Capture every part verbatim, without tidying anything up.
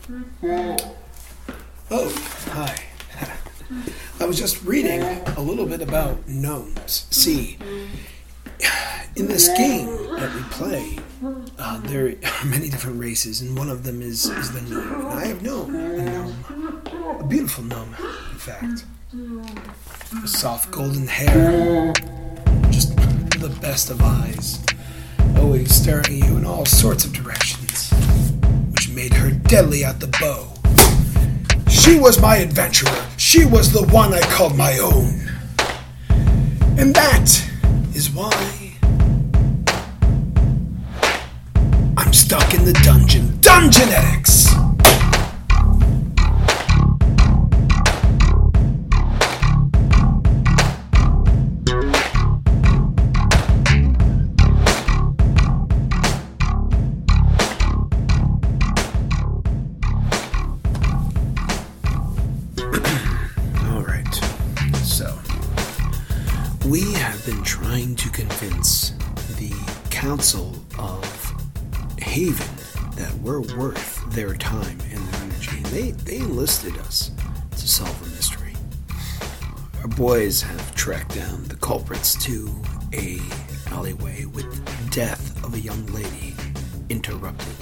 Oh, hi. I was just reading a little bit about gnomes. See, in this game that we play, uh, there are many different races, and one of them is, is the gnome. And I have known a gnome, a beautiful gnome, in fact. With soft golden hair, just the best of eyes, always staring at you in all sorts of directions, which made her deadly at the bow. She was my adventurer. She was the one I called my own. And that is why I'm stuck in the dungeon. Dungenetics! We have been trying to convince the Council of Haven that we're worth their time and their energy. And they, they enlisted us to solve a mystery. Our boys have tracked down the culprits to a alleyway with death of a young lady interrupted.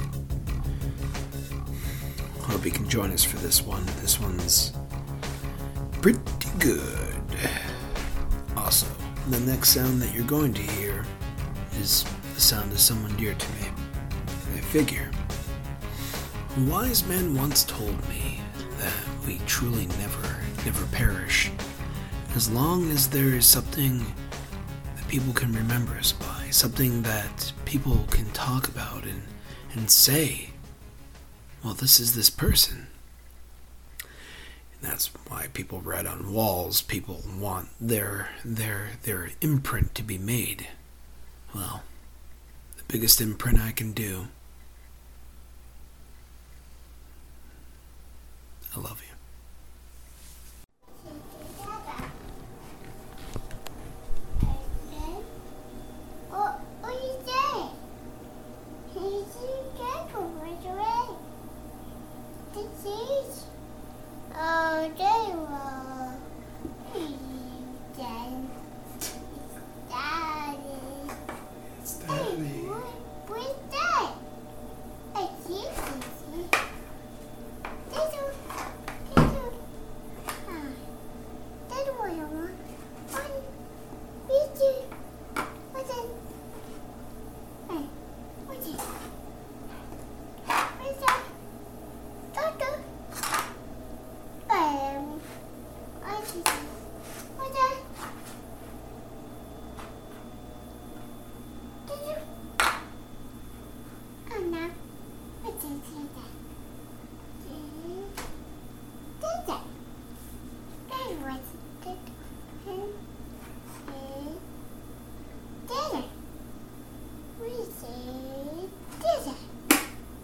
Hope you can join us for this one. This one's pretty good. Also, the next sound that you're going to hear is the sound of someone dear to me. I figure, a wise man once told me that we truly never, never perish, as long as there is something that people can remember us by, something that people can talk about and, and say, well, this is this person. That's why people write on walls. People want their their their imprint to be made. Well, the biggest imprint I can do. I love you. What are you saying? He's careful with the way. This is. Oh, there you are. Then it's Daddy. It's Daddy. Hey, what, what's that? I see it. That's a, that's a, ah, that's what I want. One, what's it? What's it? Hey, what's it? What's that? Doctor? Um, I see. What's that? Did you? Oh no. What did you that? Did that? That was good. Hmm. Did it? We see. Did it?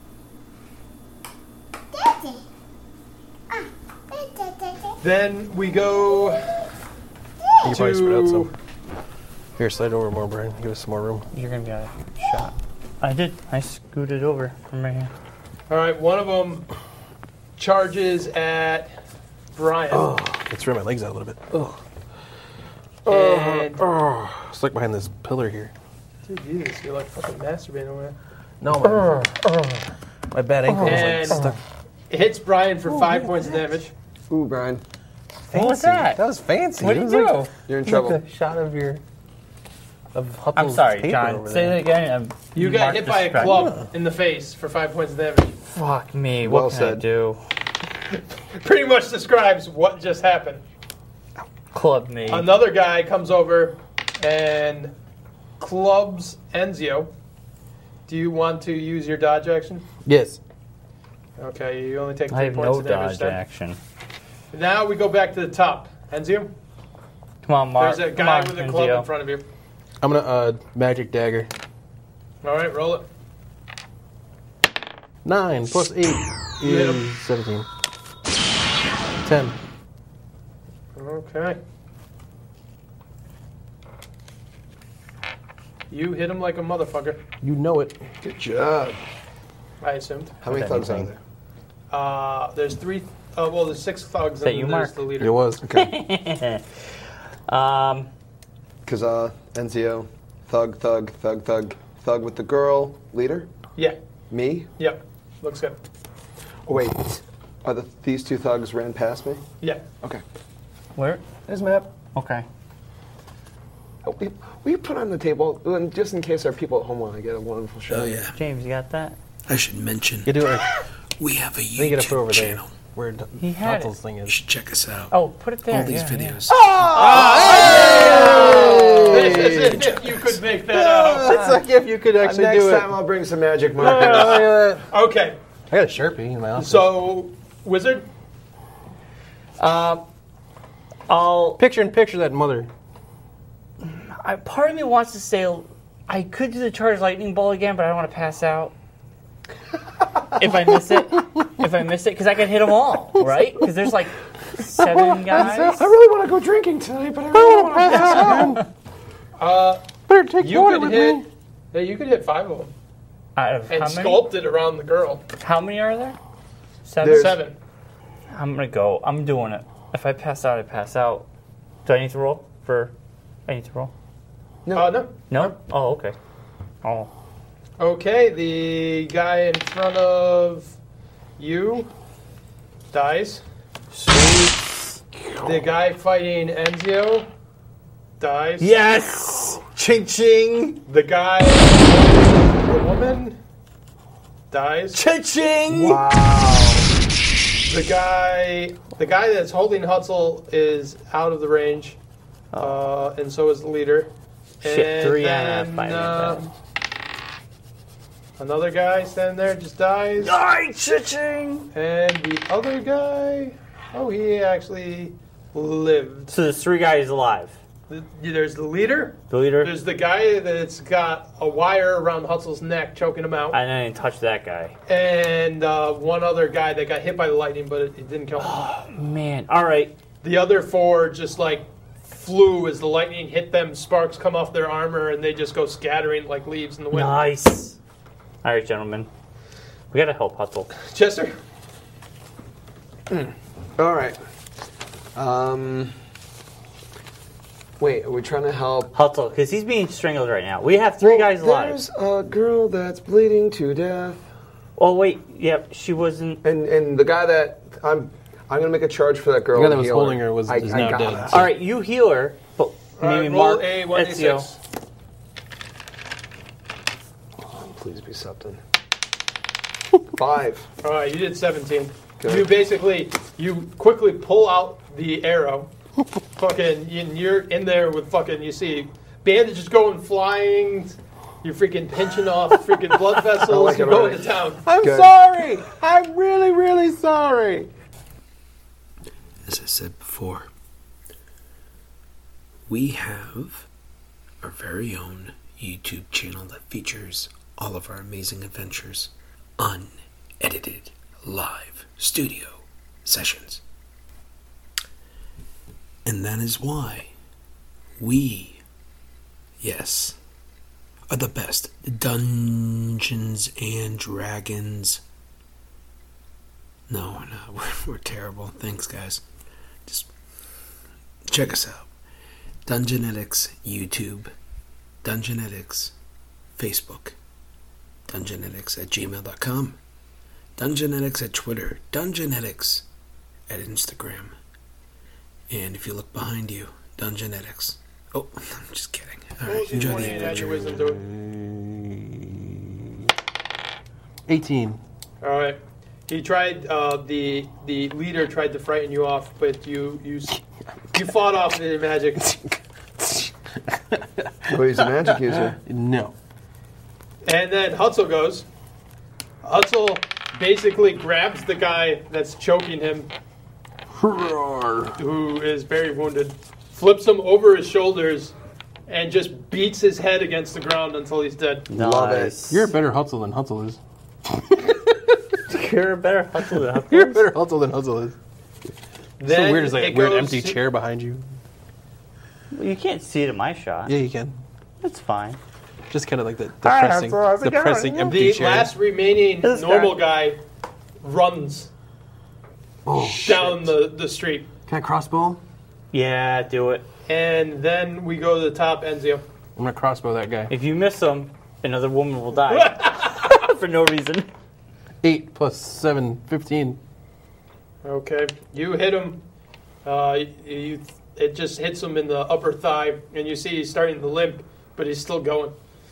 Did it? Ah. Then we go You can probably spread out some. Here, slide over more, Brian. Give us some more room. You're gonna get a shot. I did. I scooted over from right here. All right, one of them charges at Brian. Oh, I threw my legs out a little bit. Oh, And oh, stuck behind this pillar here. dude, Jesus, you're like fucking masturbating over there. No, my, my bad ankle And was like stuck. it hits Brian for five points of damage. Ooh, Brian. What was that? That was fancy. What It did was you do? like- You're in like trouble. a shot of your of Hupple's I'm sorry, paper John. over Say there. that again. Um, You got mark hit the by a strike. club in the face for five points of damage. Fuck me. Well What can said. I do? Pretty much describes what just happened. Club me. Another guy comes over and clubs Enzio. Do you want to use your dodge action? Yes. Okay, you only take three I have points no of damage dodge then. action. Now we go back to the top. Enzio, Come on, Mark. there's a Come guy on, with a club Enzio. in front of you. I'm gonna uh magic dagger. All right, roll it. Nine plus eight You hit is him. seventeen. Ten. Okay. You hit him like a motherfucker, You know it. Good job. I assumed. How many With clubs are anything. there? Uh, there's three. Uh, well, there's six thugs, that and you, there's Mark? the leader. It was. Okay. Um, Kazaa, Enzio, thug, thug, thug, thug, thug with the girl, leader, Yeah. me. Yep. Looks good. Oh, wait, are the, these two thugs ran past me? Yeah. Okay. where? There's a map. Okay. Oh, we, we put on the table, and just in case our people at home want to get a wonderful show. Oh yeah. James, you got that? I should mention You do it. we have a You gotta put it YouTube over there. channel. Where D- He had Hutzel's it. thing You is. should check us out. Oh, put it there. All these yeah, yeah. videos. This is if you could make that out. It's like if you could actually Next do it. time I'll bring some magic Oh, markers. look at that. Okay. I got a Sharpie in my office. So, wizard. Um, I'll. picture in picture that mother. I, part of me wants to say I could do the charged lightning ball again, but I don't want to pass out. If I miss it, if I miss it, because I can hit them all, right? Because there's like seven guys. I really want to go drinking tonight, but I really want to pass out. Uh, Better take you water could with hit. me. Yeah, you could hit five of them Out of and how many? sculpt it around the girl. How many are there? Seven. There's- Seven. I'm gonna go. I'm doing it. If I pass out, I pass out. Do I need to roll for? I need to roll. No. Uh, no. No. Oh, okay. Oh. Okay, the guy in front of you dies. The guy fighting Enzio dies. Yes. Ching ching. The guy, the woman, dies. Ching ching. Wow. The guy, the guy that's holding Hutzel is out of the range, uh, and so is the leader. Shit, And three and a then, five. uh, Another guy standing there just dies. Die, ching. And the other guy, oh, he actually lived. So there's three guys alive. The- There's the leader. The leader. There's the guy that's got a wire around Hutzel's neck, choking him out. I didn't touch that guy. And uh, one other guy that got hit by the lightning, but it, it didn't kill him. Man. All right. The other four just like flew as the lightning hit them. Sparks come off their armor, and they just go scattering like leaves in the wind. Nice. All right, gentlemen. We gotta help Hutzel. Chester. All right. Um. Wait, are we trying to help? Hutzel, because he's being strangled right now. We have three guys alive. There's a girl that's bleeding to death, Oh wait, yep, she wasn't. and and the guy that I'm I'm gonna make a charge for that girl. The guy that and was heal holding her was- I, is I now got dead. it. All right, you heal her, but All maybe right, roll Mark a one d Ezio. six. Please be something. Five. All right, you did seventeen. Good. You basically you quickly pull out the arrow. Fucking, and you're in there with fucking. You see bandages going flying. You're freaking pinching off freaking blood vessels. like You're it going already. to town. I'm Good. sorry. I'm really, really sorry. As I said before, we have our very own YouTube channel that features all of our amazing adventures, unedited live studio sessions. And that is why we, yes, are the best Dungeons and Dragons. No, we're not. We're, we're terrible. Thanks, guys. Just check us out. Dungeonetics YouTube, Dungeonetics Facebook, Dungeonetics at gmail dot com, Dungeonetics at Twitter, Dungeonetics at Instagram. And if you look behind you, Dungeonetics. Oh, I'm just kidding. All right, enjoy the adventure. Wisdom to it. eighteen. All right. He tried. Uh, the the leader tried to frighten you off, but you you s- you fought off the magic. Oh, he's a magic user. No. And then Hutzel goes. Hutzel basically grabs the guy that's choking him, who is very wounded, flips him over his shoulders, and just beats his head against the ground until he's dead. Love it. Nice. You're a better Hutzel than Hutzel is. You're a better Hutzel than Hutzel. You're a better Hutzel than Hutzel is. Then so weird. Is like a it weird goes empty to- chair behind you. You can't see it in my shot. Yeah, you can. It's fine. Just kind of like the right, depressing, Hutzel, how's it depressing going? empty The chair. last remaining This normal guy runs Oh, down the, the street. Can I crossbow? Yeah, do it. And then we go to the top, Enzio. I'm gonna crossbow that guy. If you miss him, another woman will die for no reason. Eight plus seven, fifteen. Okay, you hit him. Uh, you, it just hits him in the upper thigh, and you see he's starting to limp, but he's still going.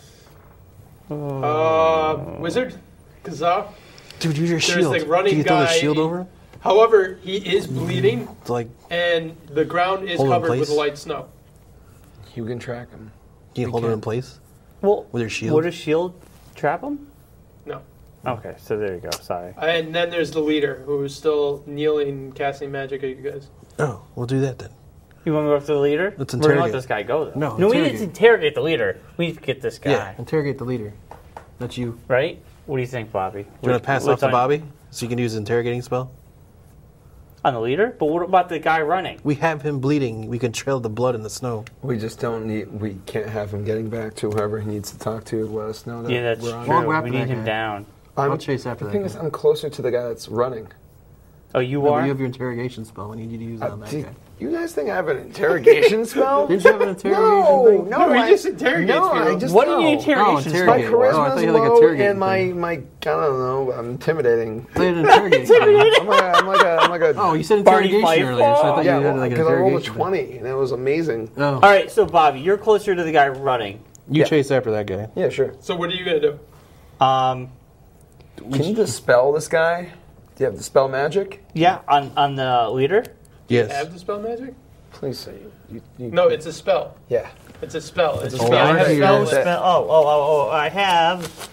Uh, wizard, Kazaa. Dude, use your There's shield. the running Can you throw the guy. shield over? However, he is bleeding, It's like, and the ground is Hold in covered with place? light snow. You can track him. can you hold it in place Well, with your shield? would a shield trap him? No. Okay, so there you go. Sorry. And then there's the leader, who's still kneeling, casting magic at you guys. Oh, we'll do that then. You want to go after the leader? Let's We're gonna let interrogate. this guy go, though. No, no, we need interrogate. to interrogate the leader. We need to get this guy, Yeah, interrogate the leader. That's you. right? What do you think, Bobby? Do you want to pass off What's to on- Bobby so you can use the interrogating spell? On the leader? But what about the guy running? We have him bleeding. We can trail the blood in the snow. We just don't need. We can't have him getting back to whoever he needs to talk to. Let us know that. Yeah, that's we're on. true. Well, go after We need that him guy. down. I'm, I'll chase after the that thing guy. is, I'm closer to the guy that's running. Oh, you No, but are? you have your interrogation spell. We need you to use it Uh, on that do- guy. you guys think I have an interrogation spell? Didn't you have an interrogation No, thing? no, No, he I, just interrogates no, people. I just What do no. you need Oh, interrogation My interrogate. spell? Oh, I charisma's thought you had like low interrogating and my, thing. my I don't know. I'm intimidating. I thought you had an interrogation. I'm like a, I'm like a, I'm like a. Oh, you said Barney interrogation Fife. earlier, so I thought yeah, you had like an because I rolled a interrogation. twenty and it was amazing. Oh. All right, so Bobby, you're closer to the guy running. You Yeah. chase after that guy. Yeah, sure. So what are you going to do? Um, Can you dispel this guy? Do you have dispel magic? yeah, on on the leader. Yes. Have the spell magic? Please say you. you No, it's a spell. yeah. It's a spell. It's a Oh, spell. Yeah, I I have see spell, yours. spell. Oh, oh, oh, oh! I have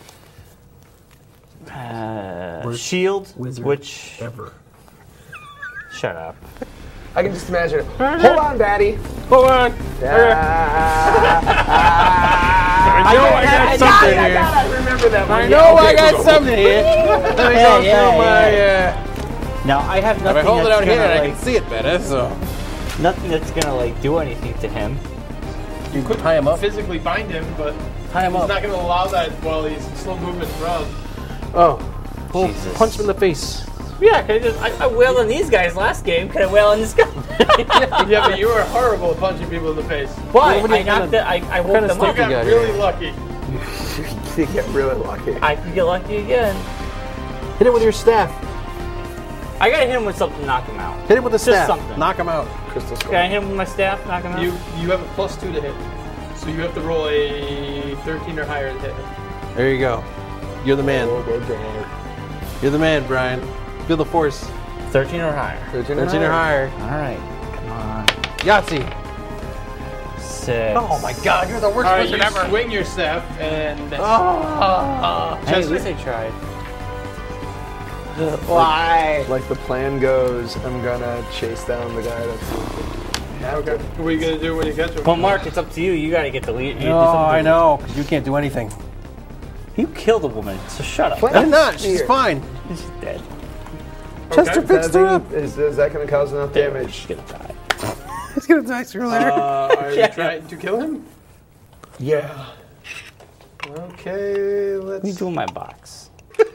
uh, Worst shield, wizard which Ever. shut up. I can just imagine it. Hold on, Batty. Hold on. I know I got something I here. gotta remember that one. I know I got something here. Let me Yeah, go yeah, through my. yeah. Uh, Now I have if nothing I hold it that's out here, gonna I like can see it better. So nothing that's gonna like do anything to him. you could tie him up. Physically bind him, but Tie him he's up. not going to allow that while he's slow moving around. Oh, pull, Jesus. punch him in the face. Yeah, can I just I, I wailed on these guys last game. Can I wail on this guy? Yeah, but you were horrible at punching people in the face. Why? What do you I knocked kinda- it. I, I woke kinda them You up. stick got got really here? lucky. You get really lucky. I could get lucky again. Hit him with your staff. I gotta hit him with something to knock him out. Hit him with the Just staff. something. Knock him out. Crystal skull. Can I hit him with my staff? Knock him out. You you have a plus two to hit. So you have to roll a thirteen or higher to hit him. There you go. You're the man. Oh, good God. You're the man, Brian. Feel the force. Thirteen or higher. thirteen thirteen or higher. All right. Come on. Yahtzee. Six. Oh my God, you're the worst All right, wizard you ever. swing your staff and Oh. Hey, at Chester. least I tried. Why? Like the plan goes, I'm gonna chase down the guy that's. Okay. What are you gonna do when you catch him? Well, Mark, it's up to you. You gotta get the lead. you- Oh, this is- I know, because you can't do anything. You killed a woman, so shut up. Plan- I'm not. She's Here. fine. She's dead. Chester Okay. fixed her up. Is, is that gonna cause enough damage? She's gonna die. He's gonna die sooner or later. Uh, are you trying to kill him? Yeah. Okay, What are you let's. doing in my box?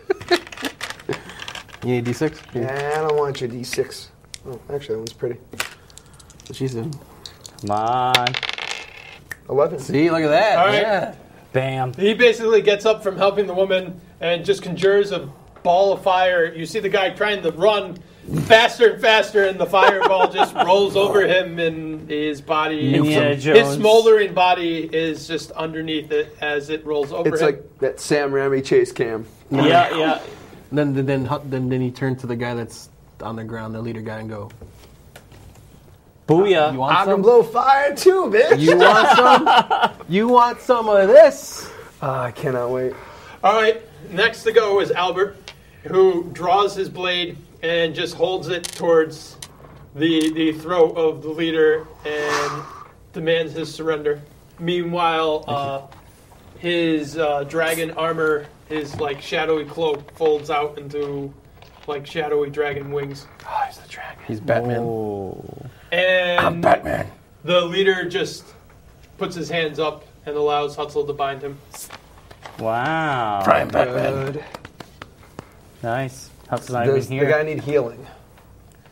You need a D six? Yeah, I don't want your D six. Oh, actually, that one's pretty. She said. Come on. eleven. See, look at that. All right. Yeah. Bam. He basically gets up from helping the woman and just conjures a ball of fire. You see the guy trying to run faster and faster, and the fireball just rolls over him, and his body, Indiana his Jones. smoldering body, is just underneath it as it rolls over It's him. like that Sam Raimi chase cam. Yeah, yeah. Then, then, then, then, then he turned to the guy that's on the ground, the leader guy, and go. Booyah. You want I can some? blow fire too, bitch. You want some? You want some of this? Ah, I cannot wait. All right, next to go is Albert, who draws his blade and just holds it towards the the throat of the leader and demands his surrender. Meanwhile, uh, his uh, dragon armor, his like shadowy cloak, folds out into like shadowy dragon wings, Oh, he's the dragon. He's Batman. Oh. and Batman. the leader just puts his hands up and allows Hutzel to bind him. Wow. Prime Batman. Good. Nice. How's not Does even the here? guy need healing?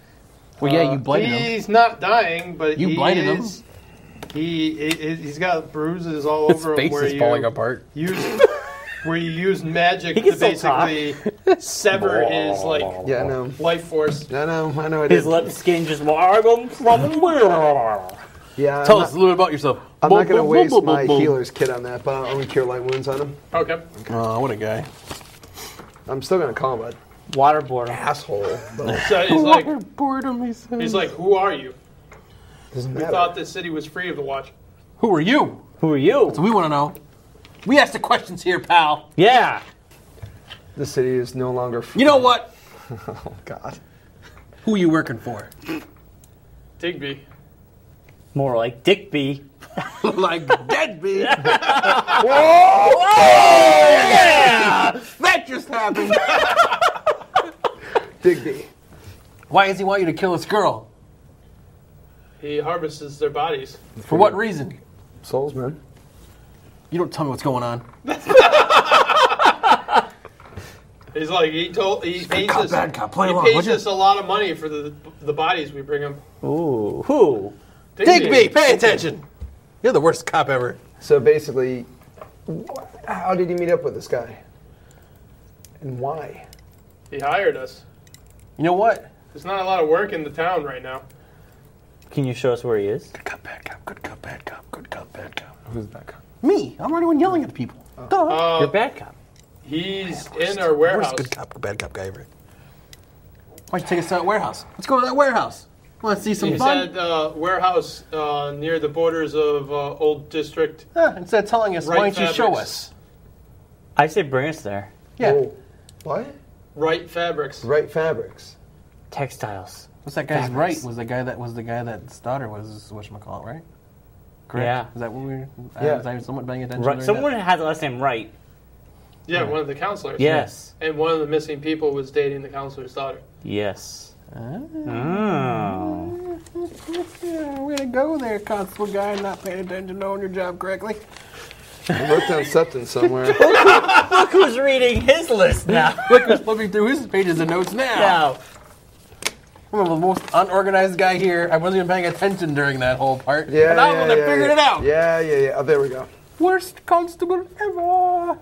Well, yeah, you blighted him. He's not dying, but You he blighted him. is, He, he he's got bruises all His over him face where is you falling apart. use where you use magic He to can still talk. basically sever his like Yeah, I know. life force. I know. I know. I His did. left skin just I'm from where? Yeah. Tell I'm us a little bit about yourself. not, I'm not going to waste my healer's kit on that, but I'm going to cure light wounds on him. Okay. Oh, what a guy. I'm still going to call him an Waterboard. asshole, but So he's like, boredom, he said. he's like, who are you? it doesn't We matter. thought this city was free of the watch. Who are you? Who are you? So we want to know. We ask the questions here, pal. Yeah. The city is no longer free. You know what? Oh, God. Who are you working for? Digby. More like Dickby. Like deadbeat. Yeah. That just happened. Digby. Why does he want you to kill this girl? He harvests their bodies. For what reason? Souls, man. You don't tell me what's going on. He's like, he told, he pays cop, us, bad cop, play he along, pays would you? us a lot of money for the the bodies we bring him. Ooh. Who? Digby, pay attention. You're the worst cop ever. So basically, wh- how did you meet up with this guy? And why? He hired us. You know what? There's not a lot of work in the town right now. Can you show us where he is? Good cop, bad cop, good cop, bad cop, good cop, bad cop. Who's that guy? Me. I'm the one yelling at people. Duh. Uh, You're a bad cop. He's in our warehouse. Worst good cop or bad cop guy ever. Why don't you take us to that warehouse? Let's go to that warehouse. Want to see some He's fun? at uh, warehouse uh, near the borders of uh, Old District. Huh, instead of telling us, why Right don't you show fabrics. us? I say bring us there. Yeah. Oh, what? Right Fabrics. Right fabrics. Textiles. What's that guy's Fabrics. right? Was the guy that was the guy that's daughter was whatchamacallit, right? Correct? Yeah. Is that what we were? Yeah. I was I somewhat paying attention Right. during Someone that? had the last name Right. Yeah, one of the counselors. Yes. And one of the missing people was dating the counselor's daughter. Yes. Ah. Oh. Yeah, we're gonna go there, constable guy, not paying attention, knowing your job correctly. I wrote down something somewhere. Look who's reading his list now. Look who's flipping through his pages of notes now. now. I'm the most unorganized guy here. I wasn't even paying attention during that whole part. Yeah, but now yeah, I yeah, figured yeah. it out. Yeah, yeah, yeah. Oh, there we go. Worst constable ever.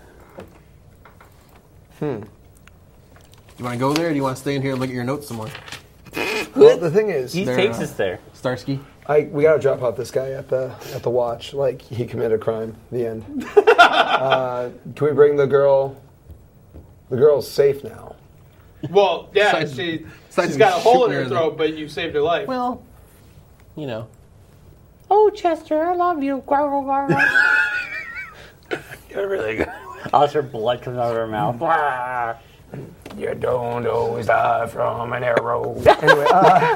Hmm. You want to go there, or do you want to stay in here and look at your notes some more? Well, the thing is, He They're, takes uh, us there. Starsky. I we gotta drop off this guy at the at the watch. Like he committed a crime. The end. uh, can we bring the girl? The girl's safe now. Well, yeah, Besides- she, besides she's got a hole in shooting her her in the- throat, but you saved her life. Well, you know. Oh, Chester, I love you. You're really good. All her blood comes out of her mouth. You don't always die from an arrow. Anyway, uh,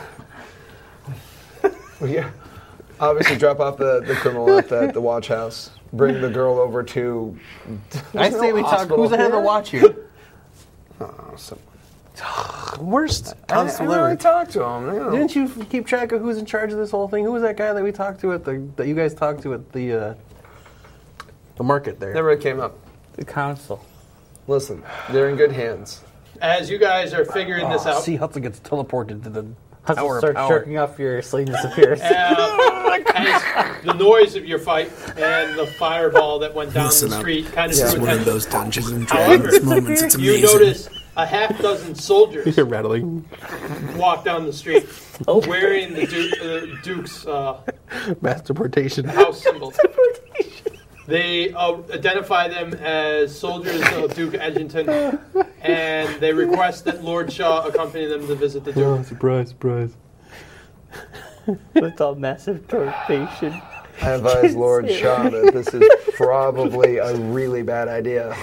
well, yeah. Obviously, drop off the, the criminal at the, the watch house. Bring the girl over to. I There's say no we talk. hospital Who's ahead of the here. watch here? Oh, so, Worst I, I constable already ever. talked to him. You know. Didn't you keep track of who's in charge of this whole thing? Who was that guy that we talked to at the that you guys talked to at the uh, the market there? Never came up. The council. Listen, they're in good hands. As you guys are figuring this out, See, Hudson gets teleported to the Hustle tower of starts power. jerking off your sleeve disappears. uh, as the noise of your fight and the fireball that went down Listen the up. street kind of This is drew one of attention. those Dungeons and However, Dragons moments. It's You amazing. notice a half dozen soldiers You're rattling. walk down the street wearing the Duke, uh, Duke's uh, Masterportation. house symbol. They uh, identify them as soldiers of Duke Edgington, and they request that Lord Shaw accompany them to visit the Duke. Oh, surprise, surprise. With a massive torpation. I advise Lord Shaw that this is probably a really bad idea.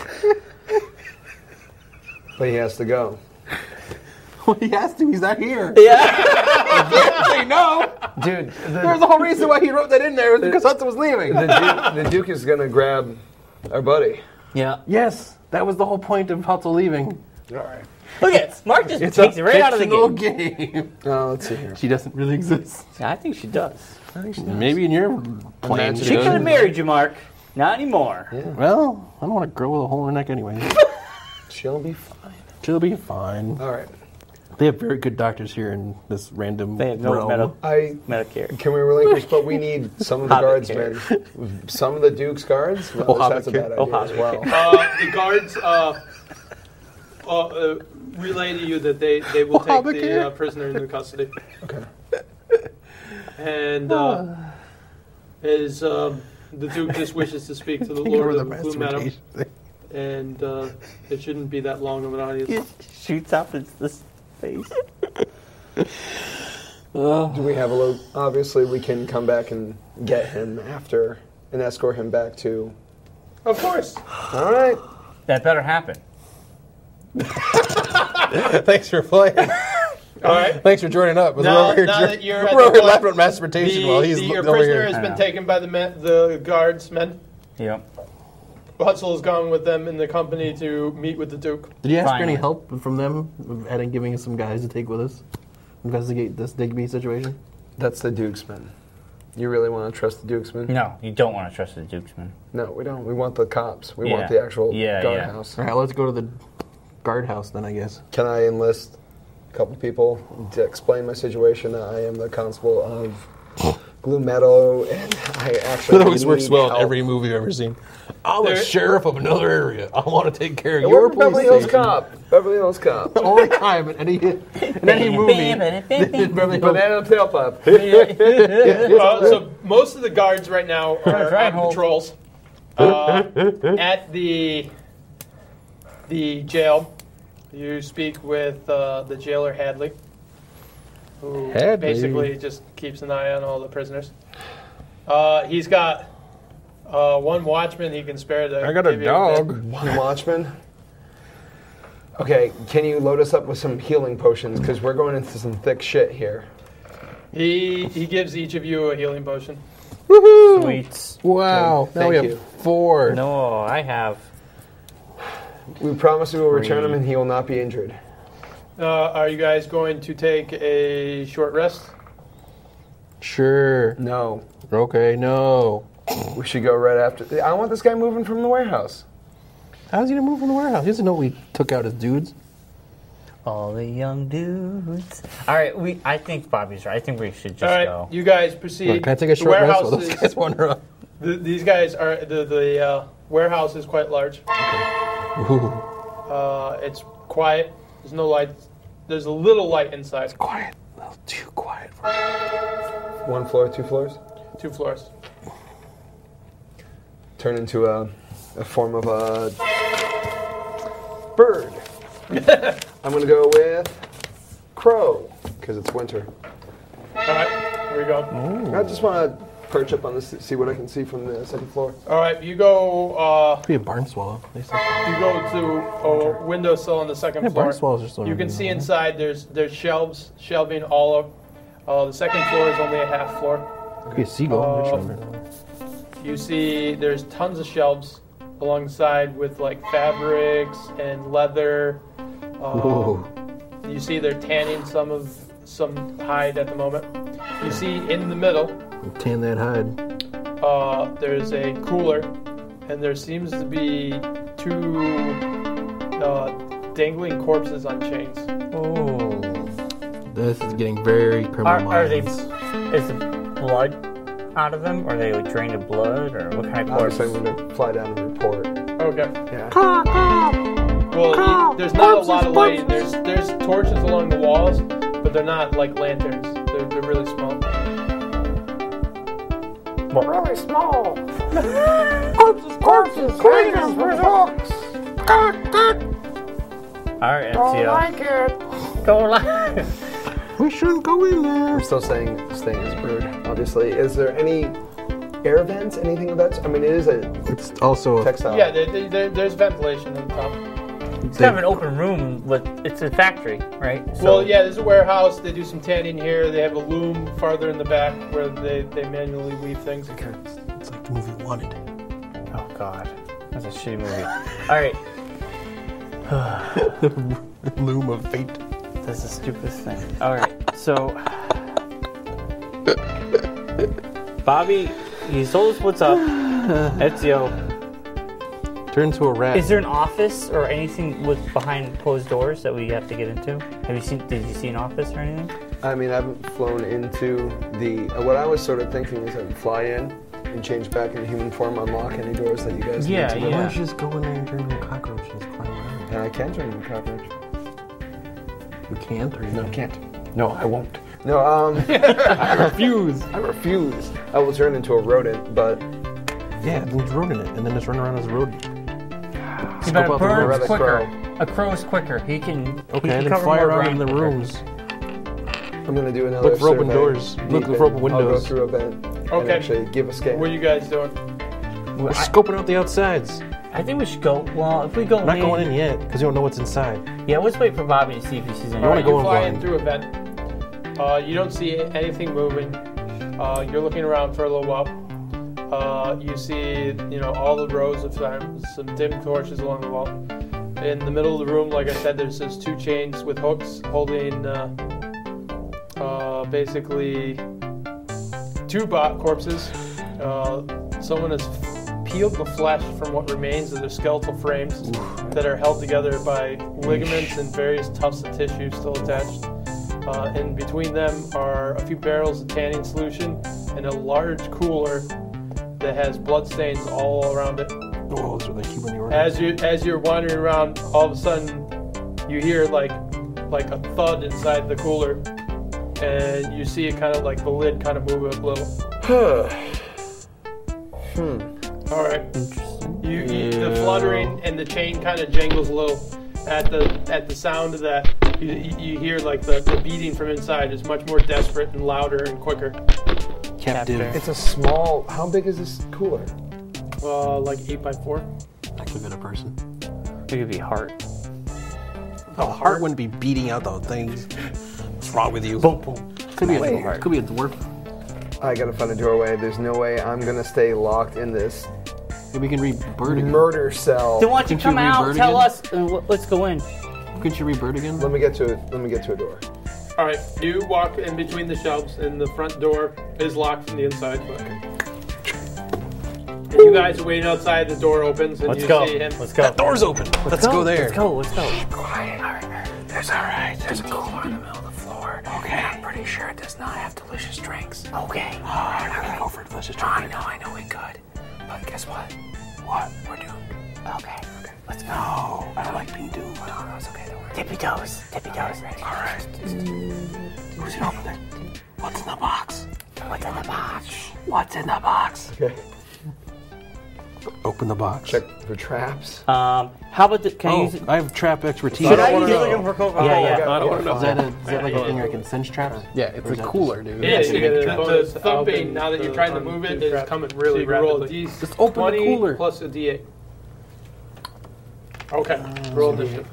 But he has to go. Well, he has to. He's not here. Yeah. Say no. Dude, There's the, the whole reason why he wrote that in there was because Hudson was leaving. the, Duke, the Duke is going to grab our buddy. Yeah. Yes, that was the whole point of Hudson leaving. All right. Look at it. Mark just It's takes a it right out of the fictional game. game. Oh, let's see here. She doesn't really exist. I think she does. Maybe in your plane. Imagine She it. could have married you, Mark. Not anymore. Well, I don't want a girl with a hole in her neck anyway. She'll be fine. She'll be fine. All right. They have very good doctors here in this random They have no realm. medical I Medicare. can we relinquish, but we need some of the Hobbit guardsmen. Some of the Duke's guards. Well, Oh, that's a Hobbit bad care. idea Oh, as Hobbit well. Uh, the guards uh, uh, uh, relay to you that they, they will take the uh, prisoner into custody. Okay. And uh, as um, the Duke just wishes to speak to the Think Lord over of the Blue Meadow, masturbation thing. and uh, it shouldn't be that long of an audience. Shoots up into the face. Do we have a load? Obviously, we can come back and get him after and escort him back to. Of course. All right. That better happen. Thanks for playing. All right. Thanks for joining up. We're Now, over here, now dr- that you're at we're the over here point, laughing at masturbation The, while he's the, your over prisoner here. has I been know. taken by the men, the guardsmen. Yep. Hutzel has gone with them in the company to meet with the Duke. Did you ask for any Finally. help from them? Adding, giving us some guys to take with us, investigate this Digby situation. That's the Duke's men. You really want to trust the Duke's men? No, you don't want to trust the Dukesman. No, we don't. We want the cops. We Yeah. want the actual Yeah, yeah. guardhouse. All right, let's go to the guardhouse then, I guess. Can I enlist a couple people to explain my situation? I am the constable of Blue Meadow, and I actually That always works need well help. in every movie I've ever seen. I'm There- a sheriff of another area. I want to take care of It your worked for police Beverly Hills station. Cop. Beverly Hills Cop. All the time in any in any movie. Beverly Hills. Banana tailpipe. Uh, so most of the guards right now are Right, on hold. patrols uh, at the the jail. You speak with uh, the jailer Hadley, who Hadley. basically just keeps an eye on all the prisoners. Uh, he's got uh, one watchman he can spare to I got a give you dog. bit. One watchman. Okay, can you load us up with some healing potions? Because we're going into some thick shit here. He he gives each of you a healing potion. Woohoo! Sweets. Wow. Okay, now we thank have you. four. No, I have. We promise we will return him Three. and he will not be injured. Uh, are you guys going to take a short rest? Sure. No. Okay, no. We should go right after. I want this guy moving from the warehouse. How's he gonna move from the warehouse? He doesn't know we took out his dudes. All the young dudes. All right, we. I think Bobby's right. I think we should just All right, go. you guys proceed. Look, can I take a The short rest warehouse while those is- guys wander up? The, these guys are the the uh, warehouse is quite large. Ooh, Uh, it's quiet. There's no light. There's a little light inside. quiet. A little too quiet for me. One floor, two floors. Two floors. Turn into a, a form of a bird. I'm gonna go with crow because it's winter. All right, here we go. I just want to perch up on this, see what I can see from the second floor. All right, you go. Uh, Be a barn swallow. They said. you go to a windowsill on the second Yeah, floor. barn swallows are still You can around, see you know. inside. There's there's shelves, shelving all up. Uh, the second floor is only a half floor. Could be a seagull. Um, You see, there's tons of shelves alongside with like fabrics and leather. Um, Ooh. you see they're tanning some of some hide at the moment. You see in the middle, Tan that hide. uh, there's a cooler, and there seems to be two uh, dangling corpses on chains. Oh. This is getting very criminal. Are, are they? minds. Is the blood out of them? Or are they like, drained of blood? Or what kind of corpse? Obviously, I'm gonna fly down and report. Okay. Yeah. Well, you, there's not a lot of light. There's there's torches along the walls, but they're not like lanterns. They're, they're really small. Really small. Corpses, Cleaners with hooks. All right, Don't Ezio. like it. Don't like. We shouldn't go in there. I'm still saying staying as a bird. Obviously, is there any air vents? Anything of that? I mean, it is a It's also textile. Yeah, there, there- there- there's ventilation on the top. It's kind of an open room. With it's a factory, right? So, Well, yeah, there's a warehouse. They do some tanning here. They have a loom farther in the back where they, they manually weave things. It's like the movie Wanted. Oh God, that's a shitty movie. All right, The loom of fate. that's the stupidest thing. All right, so Bobby, he told us what's up. Ezio, Turn into a rat. Is there an office or anything with behind closed doors that we have to get into? Have you seen? Did you see an office or anything? I mean, I haven't flown into the. Uh, what I was sort of thinking is I'd fly in and change back into human form, unlock any doors that you guys Yeah, need to. yeah. Why don't you just go in there and turn into a cockroach and just climb around? And I can turn into a cockroach. We can't, or you No, can't. No, I won't. No, um, I refuse. I refuse. I will turn into a rodent, but Yeah, then just rodent it, and then just run around as a rodent. Yeah, Scope but a out the bird's rather quicker. crow. A crow's quicker. He can. he Okay, can and then cover fly more around ground in the quicker. rooms. I'm gonna do another Look for open survey doors. deep Look for in. open I'll windows. go through a vent and Okay. actually give a scan. What are you guys doing? We're scoping out the outsides. I think we should go. Well, if we go We're not in, going in yet, because you don't know what's inside. Yeah, let's wait for Bobby to see if he sees anything. All right, go you in fly in blind. through a vent. Uh, you don't see anything moving. Uh, you're looking around for a little while. Uh, you see, you know, all the rows of um, some dim torches along the wall. In the middle of the room, like I said, there's those two chains with hooks holding uh, uh, basically two bot corpses. Uh, someone has peeled the flesh from what remains of their skeletal frames that are held together by ligaments and various tufts of tissue still attached. Uh, and between them are a few barrels of tanning solution and a large cooler that has blood stains all around it. Oh, those are the keep in the order. As you as you're wandering around, all of a sudden you hear like like a thud inside the cooler, and you see it kind of like the lid kind of move a little. hmm. All right. You, you the fluttering and the chain kind of jangles a little. At the at the sound of that, you, you hear like the, the beating from inside is much more desperate and louder and quicker. Captive. It's a small. How big is this cooler? Uh, like eight by four. That could have been a person. It could be heart. Oh, heart wouldn't be beating out the things. What's wrong with you? Boom, boom. Could be a Wait. dwarf. Could be a dwarf. I gotta find a doorway. There's no way I'm gonna stay locked in this Maybe we can read bird again. murder cell. Then why don't you Couldn't you come out, rebird tell again? us, and w- let's go in. Could you read bird again? Let me get to it. Let me get to a door. All right, you walk in between the shelves, and the front door is locked from the inside. But and you guys are waiting outside. The door opens, and Let's you go. see him. Let's go. That door's open. Let's, go. there. Let's go. Let's go. There's all right. There's a cooler in the middle of the floor. Okay. And I'm pretty sure it does not have delicious drinks. Okay. Oh, we're not gonna go for delicious drinks. I know, I know we could. But guess what? What? We're doomed. Okay. Okay. Let's go. No, I don't like being doomed. No, no, it's okay. Don't worry. Tippy toes. Tippy toes. All right. Who's gonna open it? What's in the box? What's in the box? What's in the box? Okay. Open the box. Check for traps. Um, how about the, can I Oh, use it? I have trap expertise. Should I wanna use know. it for Coca-Cola? Yeah, yeah. I don't Is that, a, is that like a thing where I can sense traps? Yeah, it's Or a is that cooler, dude. Yeah, It's the, a big the, trap. the thumping, now that you're trying to move it, is coming really so you roll a D Just open the twenty cooler. plus a D eight. Okay, roll initiative.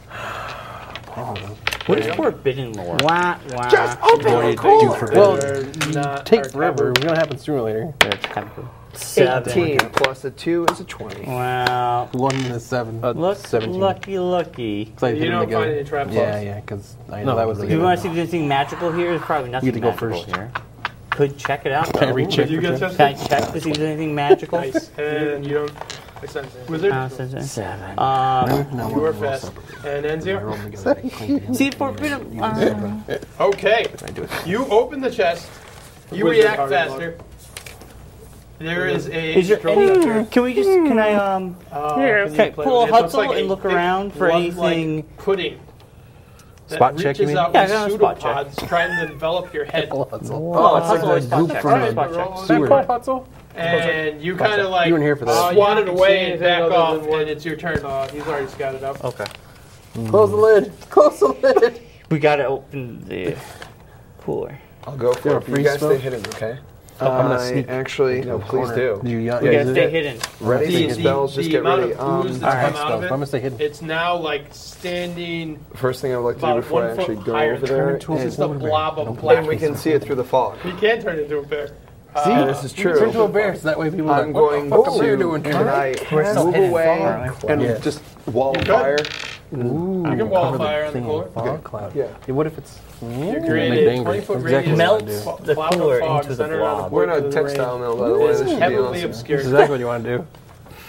What is forbidden lore? Wah, wah. Just open What do the you do cooler. for Well, They're not take are forever. covered. It's gonna happen sooner or later. Seven. eighteen plus a two is a twenty. Wow. One and a seven. Look, seventeen. lucky, lucky. 'Cause I hit You them don't together. find any traps. Yeah, yeah, because I know No, that was the Do you good want to one. see if there's anything magical here? There's probably nothing You get to go magical first. here. Could check it out, Can I though. recheck Did you for get traps? Can I tested? check to see if there's anything magical? Nice. And you don't. Wizard. Uh, seven. Seven. Um, No, You we'll were roll fast. separately. And I Enzio. roll them together. They clink together. see, forbidden. Uh, Okay. I do it. You open the chest. You Wizard react hard faster. There is a. is there stroke any? up here. Can we just? Can I um? Uh, Here, can you okay, play pull with a it? It looks hustle like and a look thick, around for blood-like anything. pudding. That Spot check, you reaches mean? out Yeah, with I got a spot check. pseudopods trying to envelop your head. Oh, It's it's like hustle the is spot goop check. from Alright, the spot check. Roll sewer. that Hutzel? And you kind of like You weren't here for that. uh, swat it away and back off, and it's your turn. Uh, he's already scouted out. Okay. Close the lid. Close the lid. We gotta open the cooler. I'll go for You it. have a You free guys spell? stay hidden, okay? I'm gonna I sneak actually, no, please do. Do you, yeah, We yeah, gotta is stay it- hidden. Ready? The, The spells, the, just the get amount ready. of Um, ooze that's Alright, come out spells. of I'm it, gonna stay hidden. it's now like standing First thing I would like to do about before I one actually foot go higher. over there It's just is, a blob of black. and we can see it through the fog. He can turn into a bear. See, Uh, this is Turn into true. a bear, so that way people are I'm like, what going the fuck to, are you doing can here? I We're still move hidden away fog, aren't and Yeah. just wall You of could. fire? Ooh, You can wall cover the fire in the thing cooler. Fog cloud. Yeah. Yeah, what if it's... You Make create it a angry. twenty foot That's exactly radius what I Melt do. the cloud of cooler fog into the centered around blob. We're in point a of the textile rain. mill, by the way. This should be Heavily awesome. obscured. That's exactly what you want to do.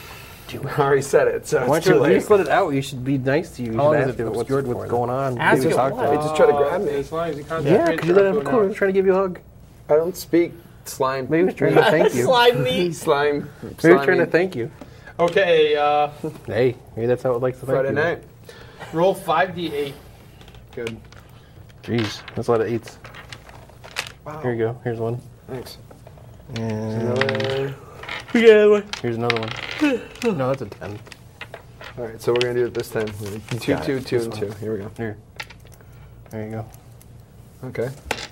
do it. I already said it, so Why it's don't too you late. just let it out? You should be nice to you. You How long should is ask it it what's, obscured what's for, going on. Ask Maybe it talk what? to He him. just tried to grab me. As long as you contact Yeah, Rachel because you let him for an cool. hour. He's trying to give you a hug. I don't speak slime. Maybe he was trying to thank you. Slime me. Slime. Maybe he was trying slimy. to thank you. Okay, uh, Hey, maybe that's how it likes to thank Friday you. night. roll five d eight. Good. Jeez, that's a lot of eights. Wow. Here you go. Here's one. Thanks. And Another. Yeah. here's another one. No, that's a ten. All right, so we're gonna do it this time. Two, got two, it. two, This and one. two. Here we go. Here. There you go. Okay.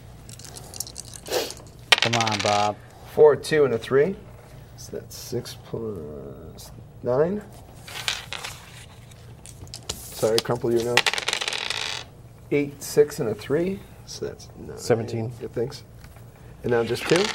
Come on, Bob. Four, two, and a three. So that's six plus nine. Sorry, crumple your note. Eight, six, and a three. So that's nine. seventeen. Yeah, thanks. And now just two.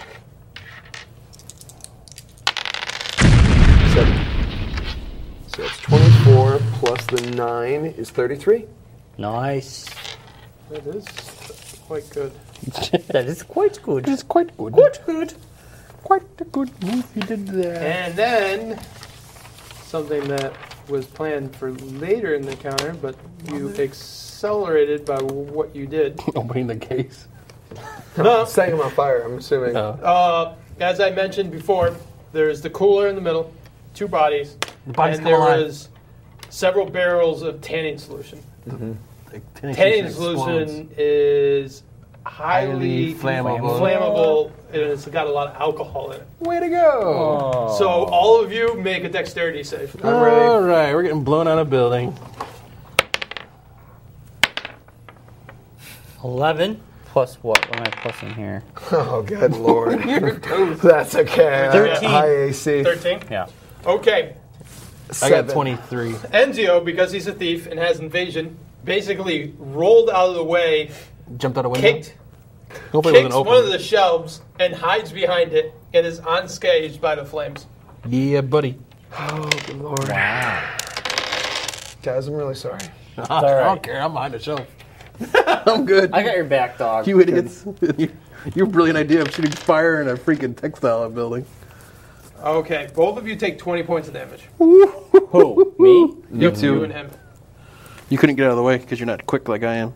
Seven. So it's twenty-four plus the nine is thirty-three. Nice. That is quite good. That is quite good. It's quite good. Quite good. Quite a good move you did there. And then something that was planned for later in the encounter, but you accelerated by what you did. Opening the case. Uh, Setting them on fire, I'm assuming. Oh. uh, as I mentioned before, there's the cooler in the middle, two bodies, The bodies and come there alive. was several barrels of tanning solution. The tinning Tanning explodes. solution is highly Highly flammable. flammable, and it's got a lot of alcohol in it. Way to go! Oh. So all of you make a dexterity save. I'm ready. All right, we're getting blown out of building. eleven plus what? What am I plussing here? Oh, good lord. That's okay. Thirteen. High A C. thirteen? Yeah. Okay. I got Seven. twenty-three. Enzio, because he's a thief and has invasion, basically rolled out of the way, Jumped out a window. kicked, Hopefully it kicks wasn't one of open. the shelves, and hides behind it, and is unscathed by the flames. Yeah, buddy. Oh, good lord. Wow. Guys, I'm really sorry. I all don't right. care. I'm behind the shelf. I'm good. I got your back, dog. You idiots. Your brilliant idea of shooting fire in a freaking textile building. Okay, both of you take twenty points of damage. Who? Me? You You too. and him. You couldn't get out of the way because you're not quick like I am.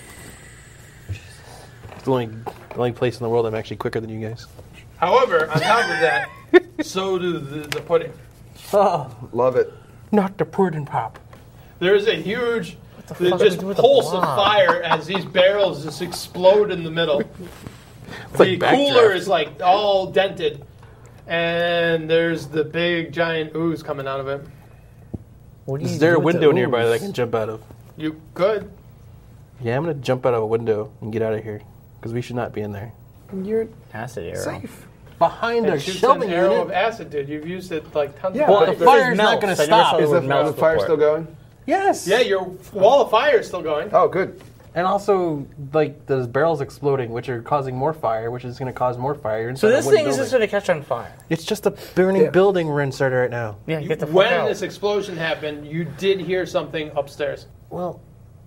It's the only, the only place in the world I'm actually quicker than you guys. However, on top of that, so do the, the pudding. Oh, Love it. not the pudding pop. There is a huge, fuck there's do we just do with the pulse of blob? fire as these barrels just explode in the middle. It's The like cooler backdraft. is like all dented, and there's the big giant ooze coming out of it. What do you Is there do a with the window nearby that I ooze? can jump out of? You could. Yeah, I'm gonna jump out of a window and get out of here because we should not be in there. You're Acid arrow. safe. Behind It a shoots an shelving arrow unit. of acid, dude. You've used it like tons Yeah, of Well, but times. the this fire's is not melt, gonna so I never stop. saw the Is the, word is melt the fire before. still going? Yes. Yeah, your wall of fire is still going. Oh, good. And also, like, there's barrels exploding, which are causing more fire, which is going to cause more fire. So inside this a wooden thing is building. just going to catch on fire. It's just a burning Yeah. building we're inside right now. Yeah, get the fuck When out. this explosion happened, you did hear something upstairs. Well,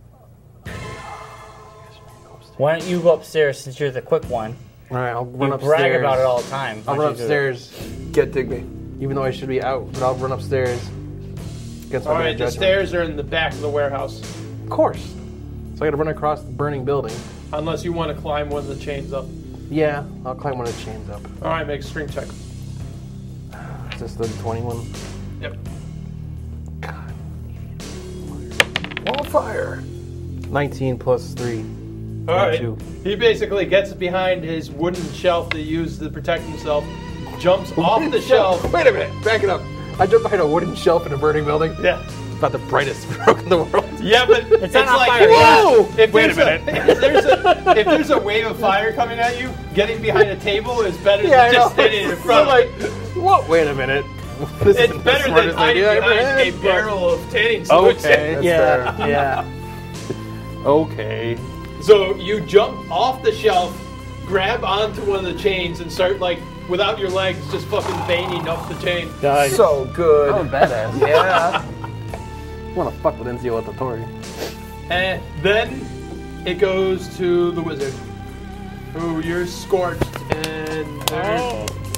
Why don't you go upstairs since you're the quick one? all right, I'll You run upstairs. brag about it all the time. I'll Why run don't you do it? upstairs, Get Digby. even though I should be out, but I'll run upstairs. Against my All better right, the judgment. stairs are in the back of the warehouse. Of course. So I got to run across the burning building. Unless you want to climb one of the chains up. Yeah, I'll climb one of the chains up. All right, make a stream check. Is this the twenty-one? Yep. Wall of fire. nineteen plus three. All right. Two. He basically gets behind his wooden shelf that he used to protect himself, jumps off the shelf. Wait a minute, back it up. I jumped behind a wooden shelf in a burning building. Yeah. It's about the brightest stroke in the world. Yeah, but it's, not on like fire if, yet. Whoa! If Wait a there's if there's a if there's a wave of fire coming at you, getting behind a table is better Yeah, I than just know. standing in front. I'm like, what? Wait a minute. This It's isn't better the than smartest hiding idea I ever behind a had, but- barrel of tanning solution. Okay. That's Yeah, fair. yeah. Okay. So you jump off the shelf, grab onto one of the chains, and start like without your legs, just fucking banging up the chain. Nice. So good. I'm badass. Yeah. I want to fuck with Enzio Auditore. And then it goes to the wizard, who you're scorched, and there's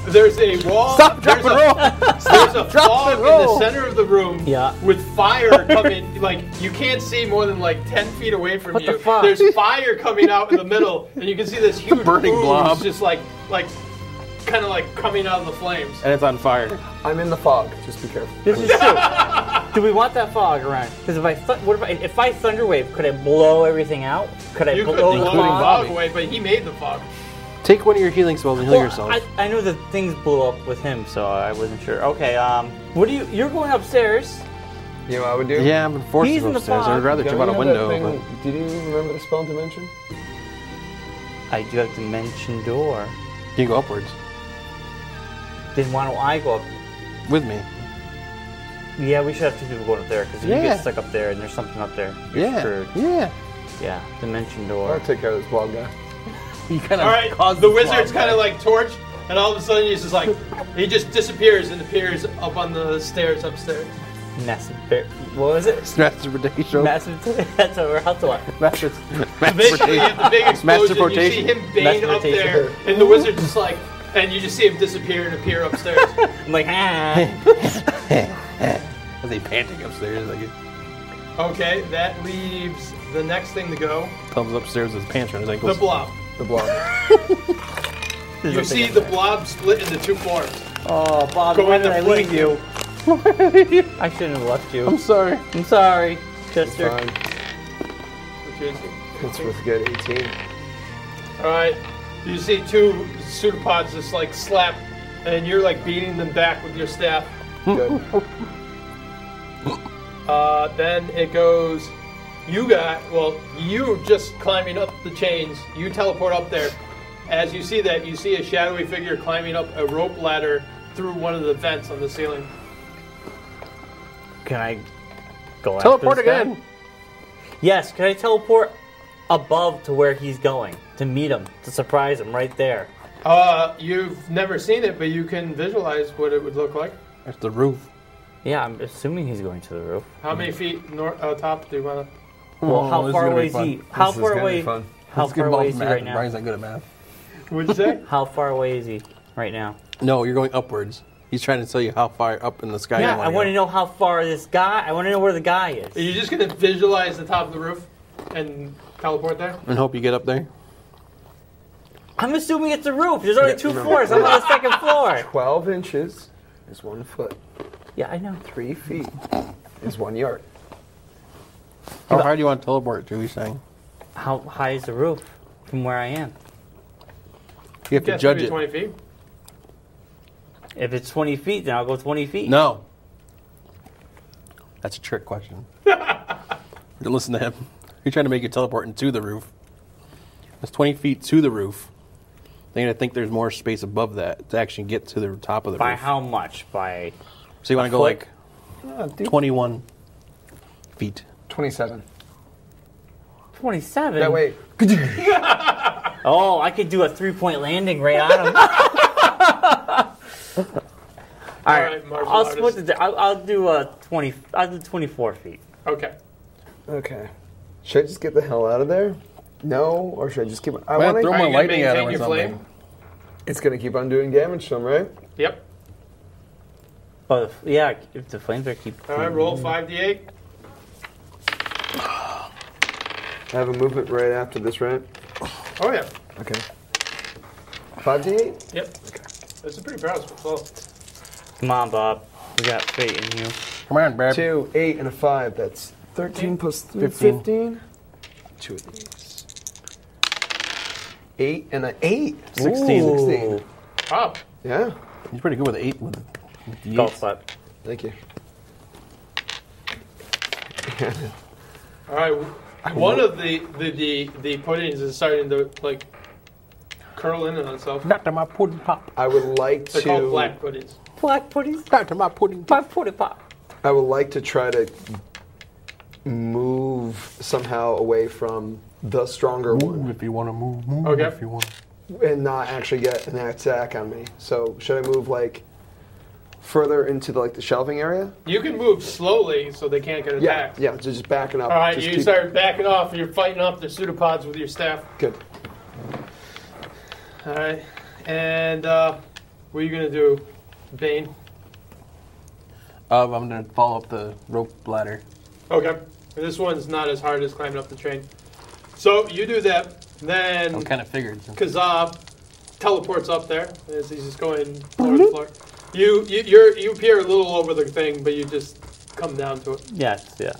There's a wall. Stop, drop, there's and a, roll. There's a Drop fog and in roll. the center of the room Yeah. with fire coming. Like, you can't see more than like ten feet away from What you. the fuck? There's fire coming out in the middle, and you can see this huge burning ooze blob. just like, like, kind of like coming out of the flames. And it's on fire. I'm in the fog. Just be careful. This is true. Do we want that fog around? Because if I th- what if I if I thunderwave, could I blow everything out? Could I You could blow blow the the including fog? fog Bobby. away, but he made the fog. Take one of your healing spells and heal Well, yourself. I, I know that things blew up with him, so I wasn't sure. Okay, um, what do you? You're going upstairs. You know what I would do? yeah, I'm forced He's to in go the upstairs. fog. I'd rather Don't jump out a you have that window. thing- But Did you remember the spell dimension? I do have dimension door. you can go upwards Then why don't I go up? with me. Yeah, we should have two people going up there because if you Yeah. get stuck up there and there's something up there, you're Yeah, screwed. yeah. Yeah, dimension I'll door. take care of this bald guy. You kind All right, the wizard's kind of like torched, and all of a sudden he's just like, he just disappears and appears up on the stairs upstairs. Massive bear. What was it? Masturbation. Massive. That's what we're out to watch. Basically, you have the big explosion. You see Masturbation. him bang up there, Masturbation. and the wizard just like, and you just see him disappear and appear upstairs. I'm like, ah. As they panting upstairs, like it Okay, that leaves the next thing to go, comes upstairs with his pants around his the ankles. blob. The blob. You see the blob split into two forms. Oh, Bob, Go why in did the I leave blink. you? I shouldn't have left you. I'm sorry. I'm sorry, Chester. Fine. What you see? It's with a good eighteen. All right, you see two pseudopods just like slap, and you're like beating them back with your staff. Good. Uh, then it goes, you got, well, you just climbing up the chains, you teleport up there. As you see that, you see a shadowy figure climbing up a rope ladder through one of the vents on the ceiling. Can I go Teleport after this guy? again. Yes, can I teleport above to where he's going to meet him, to surprise him right there? Uh, you've never seen it, but you can visualize what it would look like. That's the roof. Yeah, I'm assuming he's going to the roof. How many feet north, uh, top do you want to? Well, Oh, how this is far gonna be away is fun. he? How This is far gonna be away? fun. How Let's get far involved away in is he math. right now? Brian's not good at math. What'd you say? How far away is he right now? No, you're going upwards. He's trying to tell you how far up in the sky Yeah, you I want to to know how far this guy. I want to know where the guy is. Are you just going to visualize the top of the roof and teleport there? and hope you get up there. I'm assuming it's a roof. There's only Yeah, two remember- floors. I'm on the second floor. Twelve inches is one foot. Yeah, I know. Three feet is one yard. How high do you want to teleport to? He's saying. How high is the roof from where I am? You have to Guess judge maybe it. twenty feet. If it's twenty feet, then I'll go twenty feet. No. That's a trick question. Don't listen to him. You're trying to make it teleport into the roof. That's twenty feet to the roof. Then I think there's more space above that to actually get to the top of the By roof. how much? By So you want to go foot? like Ah, dude. twenty-one feet. Twenty-seven. twenty-seven? That way. Oh, I could do a three-point landing right on him. All right, right, martial I'll artist. split it. I'll, I'll do a twenty. I'll do twenty-four feet. Okay. Okay. Should I just get the hell out of there? No, or should I just keep? I Why not want throw Are my you gonna lightning at him maintain or your something? flame? It's gonna keep on doing damage to him, right? Yep. Oh, the, yeah. If the flames are keep. All right, roll five d eight. I have a movement right after this, right? Oh, yeah. Okay. Five d eight. Yep. That's a pretty powerful flow. Come on, Bob. We got fate in you. Come on, babe. Two, eight, and a five. That's thirteen plus three, Fifteen. fifteen. Two of these. Eight and an eight. Sixteen. Sixteen. Up. Yeah. He's pretty good with the eight. With the Golf eight. clap. Thank you. All right. One of the, the, the, the puddings is starting to, like, curl in on itself. Not to my pudding pop. I would like They're to. called black puddings. Black pudding. Not to my pudding pop. Black pudding pop. I would like to try to move somehow away from the stronger Move one if you want to move. Move Okay. if you want. and not actually get an attack on me. So should I move like further into the, like the shelving area? You can move slowly so they can't get Yeah, attacked. yeah. So just backing up. All right, just you keep- start backing off. You're fighting off the pseudopods with your staff. Good. All right, and uh, What are you gonna do, Bane? Uh, I'm gonna follow up the rope ladder. Okay. This one's not as hard as climbing up the train. So you do that, then I kind of figured. Kazaa teleports up there as he's just going floor to floor. You you you're, you appear a little over the thing, but you just come down to it. Yes, yeah.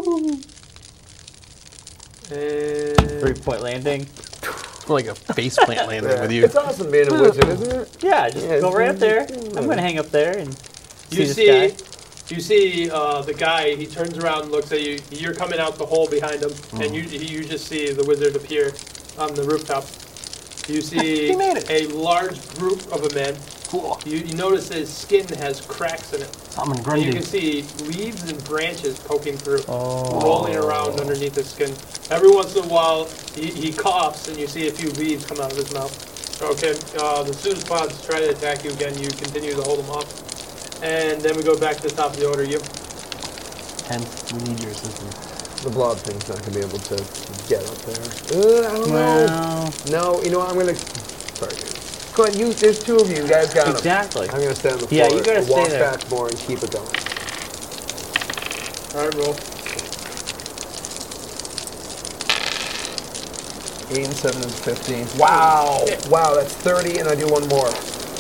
And Three point landing. Like a face plant landing with you. It's awesome being a wizard, isn't it? Yeah, just Yeah, go right up there. it's- I'm gonna hang up there and see you this see guy. you see uh, the guy. He turns around, and looks at you. You're coming out the hole behind him, and you you just see the wizard appear on the rooftop. You see He made it. a large group of a men. Cool. You, you notice his skin has cracks in it. I'm And Grundy. you can see leaves and branches poking through, Oh. rolling around underneath his skin. Every once in a while, he, he coughs, and you see a few leaves come out of his mouth. Okay, uh, the pseudopods try to attack you again. You continue to hold them off. And then we go back to the top of the order. You. Hence, we need your assistance. The blob thing's not going to be able to get up there. Uh, I don't know. Well, No, you know what? I'm going to... Sorry, dude. Go ahead, you, there's two of you. You guys got him. exactly. I'm going to stay on the floor. Yeah, you gotta and walk stay there. back more and keep it going. All right, roll. eight and seven and fifteen. Wow. Wow, that's thirty, and I do one more.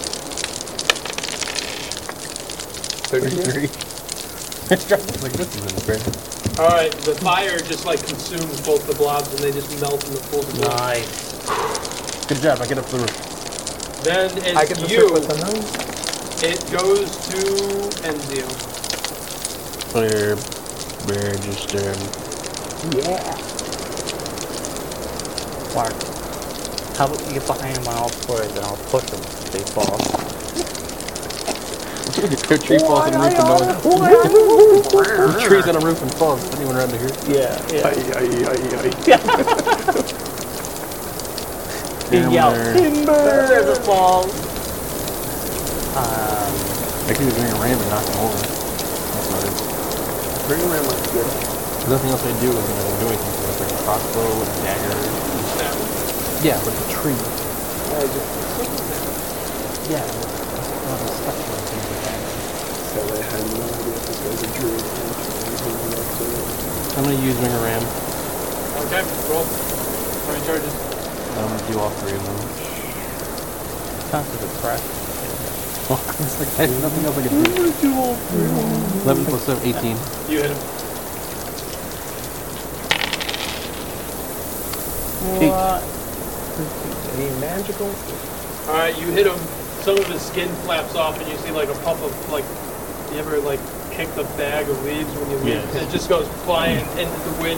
thirty-three. It's like this is insane. All right, the fire just like consumes both the blobs, and they just melt in the pool of blood. Nice. Good job. I get up the roof. Then I it's get the you. trick with the nose. It goes to Enzio. Clear. Register. Yeah. Mark, how about you get behind him on all fours and I'll push them if they fall. The tree falls on the roof and no one. The tree's on a roof and falls. Is anyone around to hear? Yeah, yeah. Ay, ay, ay, ay. He yells, Timber. timber! There's a fall. Um, I could be doing a ram and knock him over. That's not it. Bring him in like good. There's nothing else I do when I don't do anything. So it's like a crossbow and a dagger. Yeah, but the tree. I just Yeah. That's not a special thing like that. said I had no idea if this guy's a druid. I'm gonna use Ringer Ram. Okay, roll. How many charges? I'm gonna do all three of them. sounds like a crash. It's like, there's nothing else I can do. eleven plus seven, eighteen. You hit him. What? Any magical? All right, you hit him. Some of his skin flaps off, and you see like a puff of like. You ever like kicked a bag of leaves when you leave? Yeah. It just goes flying into the wind.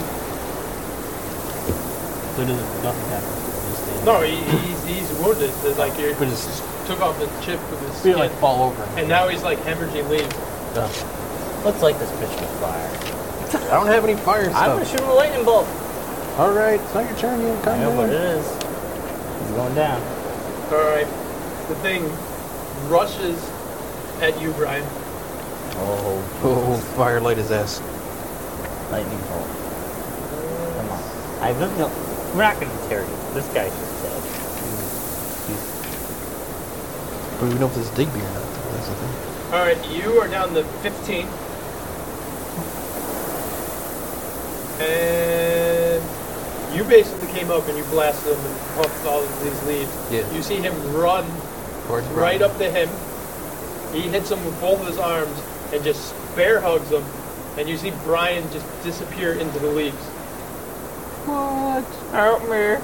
So it doesn't, nothing happens. Just stay No, he, he's he's wounded. It's like you But it's- just took off the chip of his feel skin, like fall over. and now he's like hemorrhaging leaves. Ugh. Let's light this bitch with fire. I don't have any fire I'm gonna stuff. shoot him a lightning bolt. All right, it's not your turn yet. I Calm know what it down. is. He's going down. All right, the thing rushes at you, Brian. Oh, Oh, fire light his ass. lightning bolt. Come on. I don't know. We're not gonna interrogate. This guy's just dead. But we know if this is Digby or not. That's the thing. All right, you are down to fifteen. And you basically came up and you blasted him and puffed all of these leaves. Yeah. You see him run Towards right Brian. up to him. He hits him with both of his arms and just bear hugs him. And you see Brian just disappear into the leaves. What? Help me.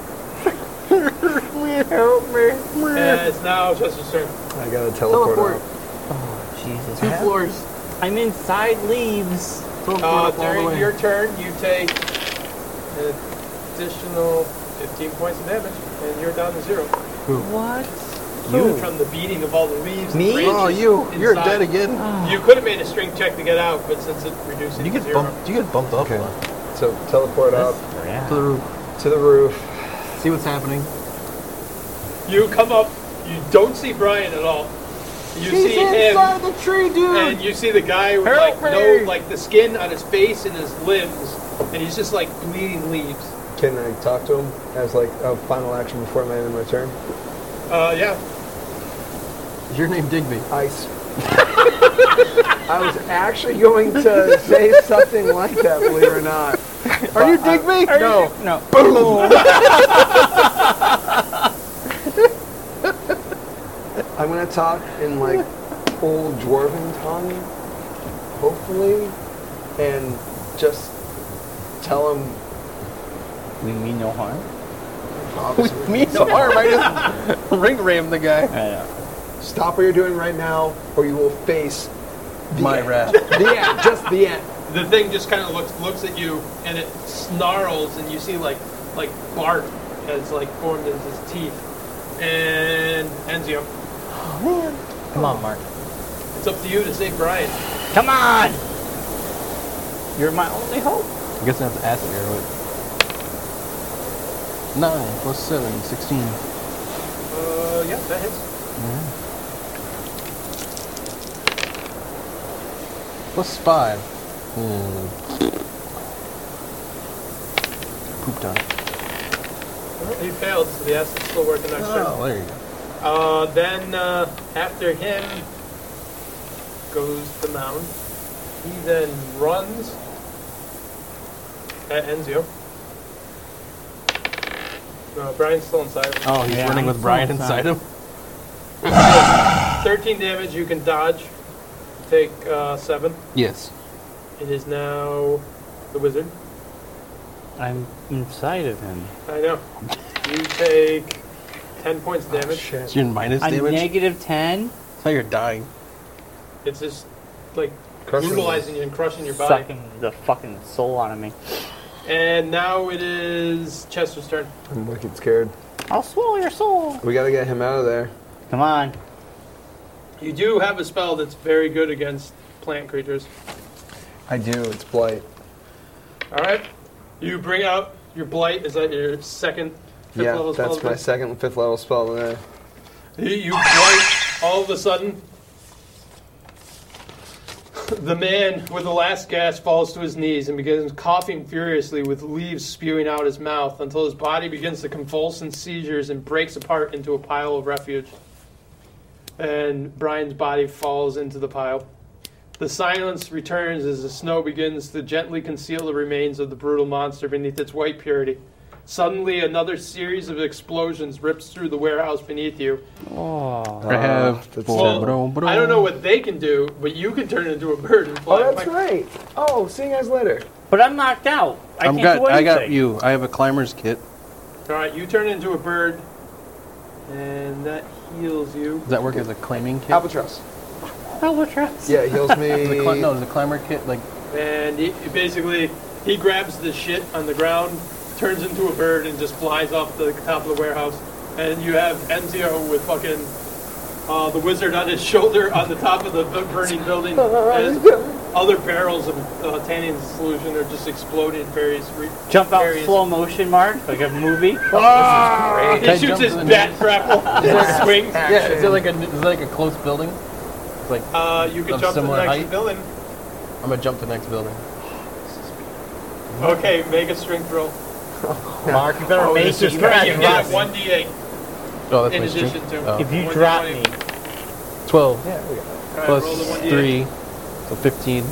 Help me. And it's now Chester's turn. I gotta teleport, Teleport. out. Oh, Jesus. Two Help. floors. I'm inside leaves. Teleport Uh, up all the during way. your turn, you take an additional fifteen points of damage, and you're down to zero. What? You from the beating of all the leaves. Me? And branches Oh, you. You're inside. dead again. You could have made a strength check to get out, but since it reduces You to get zero. bumped. You get bumped up Okay. a lot. So teleport up Yeah. To the roof. to the roof. See what's happening. You come up, you don't see Brian at all. You see him, the tree, dude. and you see the guy with Help like me! no, like the skin on his face and his limbs, and he's just like bleeding leaves. Can I talk to him as like a final action before I end my turn? Uh, yeah. Is your name Digby? I, s- I was actually going to say something like that, believe it or not. Are you Digby? No. No. I'm going to talk in like old dwarven tongue, hopefully, and just tell him. We mean no harm. With me no harm. I just ring ram the guy. I know. Stop what you're doing right now, or you will face the My end. wrath. The end, just the end. The thing just kind of looks looks at you, and it snarls, and you see like like bark has like formed into his teeth. And Enzio, Come on, Mark. it's up to you to save Brian. Come on! You're my only hope. I guess I have to ask arrow it. Nine plus seven, sixteen. Uh, yeah, that hits. Plus five. Hmm. Pooped on it. Well, he failed, so the acid's still working next turn. Oh, there you go. Uh, then uh, after him goes the mound. He then runs at Enzio. Uh, Brian's still inside. Oh, he's Yeah, running with I'm Brian so inside him. thirteen damage. You can dodge. Take uh, seven. Yes. It is now the wizard. I'm inside of him. I know. You take ten points of damage. So you're in minus A damage. negative ten? That's how you're dying. It's just like Crushing brutalizing you and crushing your body. Sucking the fucking soul out of me. And now it is Chester's turn. I'm wicked scared. I'll swallow your soul. We got to get him out of there. Come on. You do have a spell that's very good against plant creatures. I do. It's blight. All right. You bring out your blight. Is that your second, fifth Yeah, level spell? that's my second, fifth level spell there. You, you blight. All of a sudden, the man with the last gasp falls to his knees and begins coughing furiously with leaves spewing out his mouth until his body begins to convulse in seizures and breaks apart into a pile of refuge. And Brian's body falls into the pile. The silence returns as the snow begins to gently conceal the remains of the brutal monster beneath its white purity. Suddenly, another series of explosions rips through the warehouse beneath you. Oh. I have. that's Well, Bro, I don't know what they can do, but you can turn into a bird and fly. Oh, that's Like- right. Oh, see you guys later. But I'm knocked out. I I'm can't got. do anything. I got you. I have a climber's kit. All right, you turn into a bird, and that heals you. Does that work as a climbing kit? Albatross. Albatross. Yeah, it heals Does me. the cli- no, does the climber kit like? And he, he basically, he grabs the shit on the ground, turns into a bird, and just flies off the top of the warehouse. And you have Enzio with fucking uh, the wizard on his shoulder on the top of the bu- burning building. As other barrels of uh, tanning solution are just exploding in various. Re- Jump out various slow motion, Mark, like a movie. He Can I shoots jump his to the bat grapple and swings. Yeah. Is it like a? Is it like a close building? It's like Uh, you can Of jump to the similar next height? building. I'm gonna jump to the next building. Okay, make a strength roll. Mark, you better make It's it. just You better right. You drop get me. one d eight Oh, that's in my addition strength. to. Oh. If you one drop d me, twenty. Twelve Yeah, we got it. All right, plus roll the one d eight. three, so fifteen.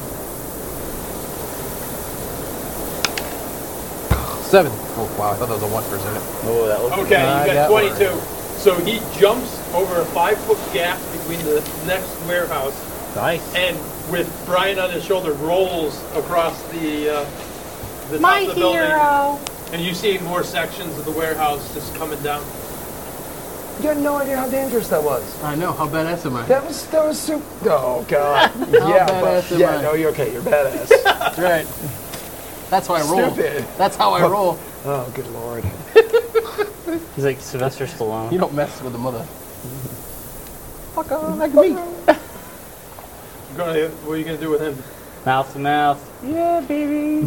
Seven. Oh wow! I thought that was a one for a second. oh, that was Okay, I you got got twenty-two. So he jumps over a five-foot gap between the next warehouse, nice. and with Brian on his shoulder, rolls across the uh, the My top of the building. hero. And you see more sections of the warehouse just coming down. You had no idea how dangerous that was. I know. How badass am I? That was that was super. Oh god. yeah, but, badass am yeah. I? No, you're okay. You're badass. That's right. That's how I roll. Stupid. That's how I roll. Oh, good lord. He's like Sylvester Stallone. You don't mess with the mother. Fuck on like me. You're gonna, what are you gonna do with him? Mouth to mouth. Yeah, baby.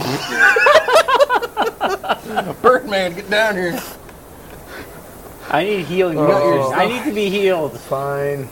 Birdman, get down here. I need healing. You got your potions. I need to be healed. Fine.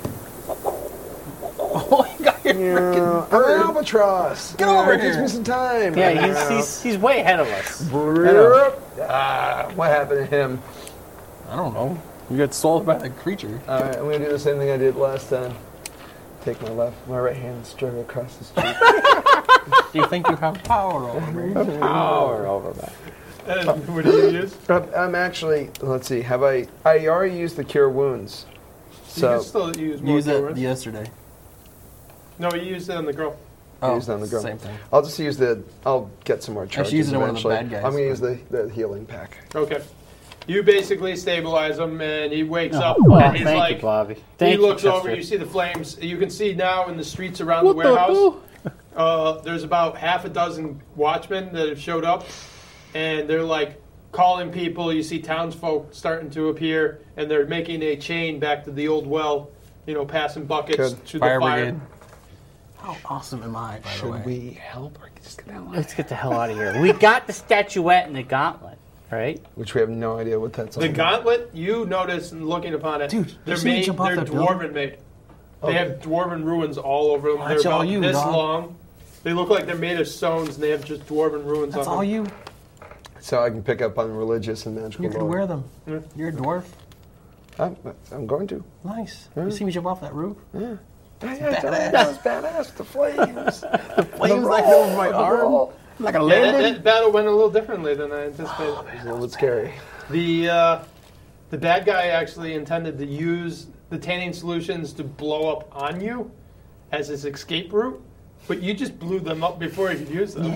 Oh, you got your Yeah, freaking I'm an bird. albatross. Get over It gives here. me some time. Yeah, he's, he's he's way ahead of us. Ah, what happened to him? I don't know. You got swallowed by the creature. All right, I'm gonna do the same thing I did last time. Take my left, my right hand, straight across the street. Do you think you have power over me? Power over that. And what do you use? I'm, I'm actually. Let's see. Have I? I already used the cure wounds. You So can still use more Use it doors. yesterday. No, you used it on the girl. I used it on the girl. Same thing. I'll just use the. I'll get some more charges. use it on one of the eventually. bad guys, I'm gonna use but- the, the healing pack. Okay. You basically stabilize him, and he wakes Oh, up, well, and he's thank like, you, Bobby. he Thank you, looks over, Chester. you see the flames. You can see now in the streets around the warehouse, uh, there's about half a dozen watchmen that have showed up, and they're like calling people. You see townsfolk starting to appear, and they're making a chain back to the old well, you know, passing buckets Good. to Fire the fire. brigade. How awesome am I, by the way? Should we help or just get the hell out? Let's get the hell out of here. We got the statuette and the gauntlet, right? Which we have no idea what that's all The about. gauntlet, you notice and looking upon it, Dude, you they're see me made, jump off they're that building? dwarven made. They have dwarven ruins all over them. Oh, they're that's all about you, this dog. long. They look like they're made of stones, and they have just dwarven ruins That's on all them. you. So I can pick up on religious and magical You can lore. wear them. Yeah. You're a dwarf. I'm, I'm going to. Nice. You see me jump off that roof? Yeah, yeah, that was badass. The flames. the flames like over my arm. Like a Yeah, landing. that, that battle went a little differently than I anticipated. It's a little bit scary. The uh, the bad guy actually intended to use the tanning solutions to blow up on you as his escape route, but you just blew them up before he could use them.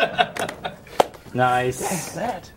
Nice. that.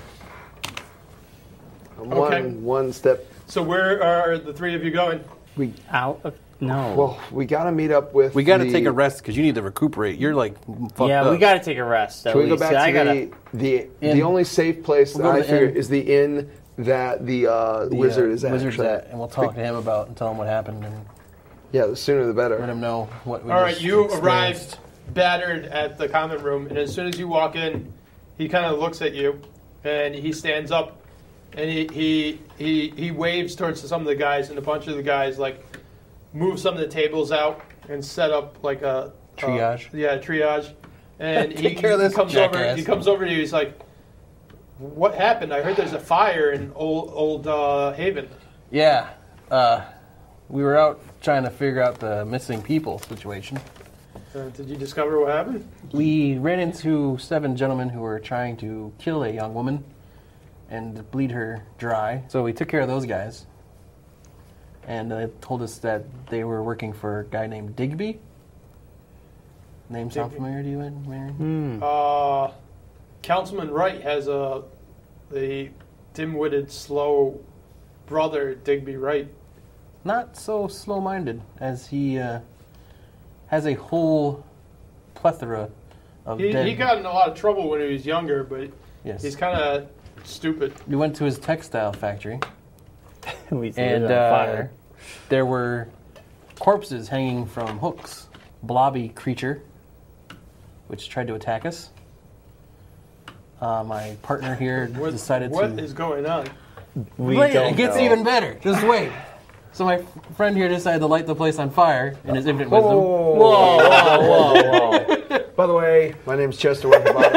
I'm Okay. one, one step. So where are the three of you going? We Out of no. well, we got to meet up with. We got to the- take a rest because you need to recuperate. You're like fucked yeah, up. we got to take a rest. At Can we go least. back I to gotta, the the, Inn. the only safe place We'll that go to I the figure inn. is the inn that the, uh, The, wizard uh, is at. Wizard's actually. at, and we'll talk to him about and tell him what happened and Yeah, the sooner the better. let him know what we All right, just you experienced. arrived battered at the common room, and as soon as you walk in, he kind of looks at you, and he stands up, and he, he he he waves towards some of the guys, and a bunch of the guys like move some of the tables out and set up like a Triage. Uh, yeah, triage. And he, Take care of he this comes over. jackass. He comes over to you. He's like, "What happened? I heard there's a fire in old old uh, Haven." Yeah, uh, we were out trying to figure out the missing people situation. Uh, did you discover what happened? We ran into seven gentlemen who were trying to kill a young woman and bleed her dry. So we took care of those guys. And they told us that they were working for a guy named Digby. Name sound Digby. familiar to you, Ed- Mary? Hmm. Uh, Councilman Wright has a the dim-witted, slow brother, Digby Wright. Not so slow-minded, as he uh, has a whole plethora of He, dead... he got in a lot of trouble when he was younger, but yes. he's kind of stupid. We went to his textile factory, we set and it on uh, fire. there were corpses hanging from hooks. Blobby creature, which tried to attack us. Uh, my partner here What, decided what to... is going on? We Wait, don't it gets know. even better. Just wait. So my f- friend here decided to light the place on fire in his infinite wisdom. Whoa, Whoa, whoa, whoa, whoa. By the way, my name's Chester Winterbottom.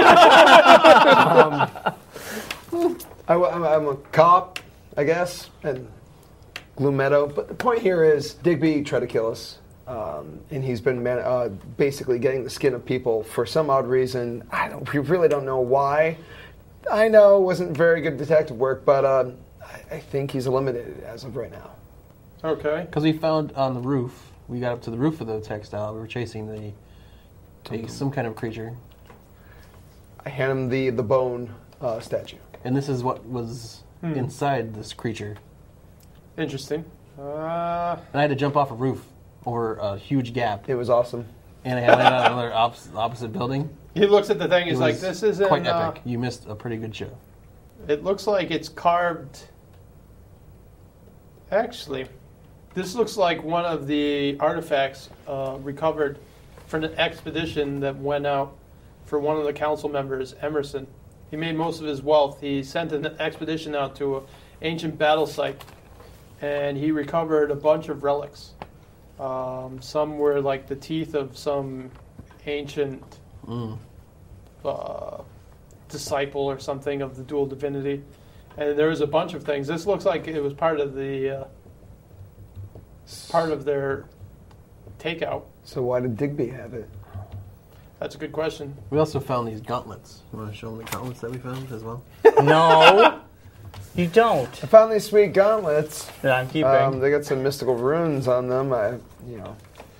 um, I, am I'm a cop, I guess, and Gloom Meadow. But the point here is Digby tried to kill us. Um, and he's been man- uh, basically getting the skin of people for some odd reason. I don't, we really don't know why. I know it wasn't very good detective work, but um, I, I think he's eliminated as of right now. Okay. Because we found on the roof, we got up to the roof of the textile, we were chasing the a, some kind of creature. I hand him the, the bone uh, statue. And this is what was Hmm. inside this creature. Interesting. Uh, And I had to jump off a roof over a huge gap. It was awesome. And I had to land on another opposite, opposite building. he looks at the thing. It He's like, was "This isn't quite uh, epic. You missed a pretty good show. It looks like it's carved. Actually, this looks like one of the artifacts uh, recovered from an expedition that went out for one of the council members, Emerson. He made most of his wealth. He sent an expedition out to an ancient battle site, and he recovered a bunch of relics. Um, some were like the teeth of some ancient Mm. uh, disciple or something of the dual divinity. and there was a bunch of things. This looks like it was part of the uh, part of their takeout. So why did Digby have it? That's a good question. We also found these gauntlets. You want to show them the gauntlets that we found as well? No, you don't. I found these sweet gauntlets. That I'm keeping. Um, they got some mystical runes on them. I, you know.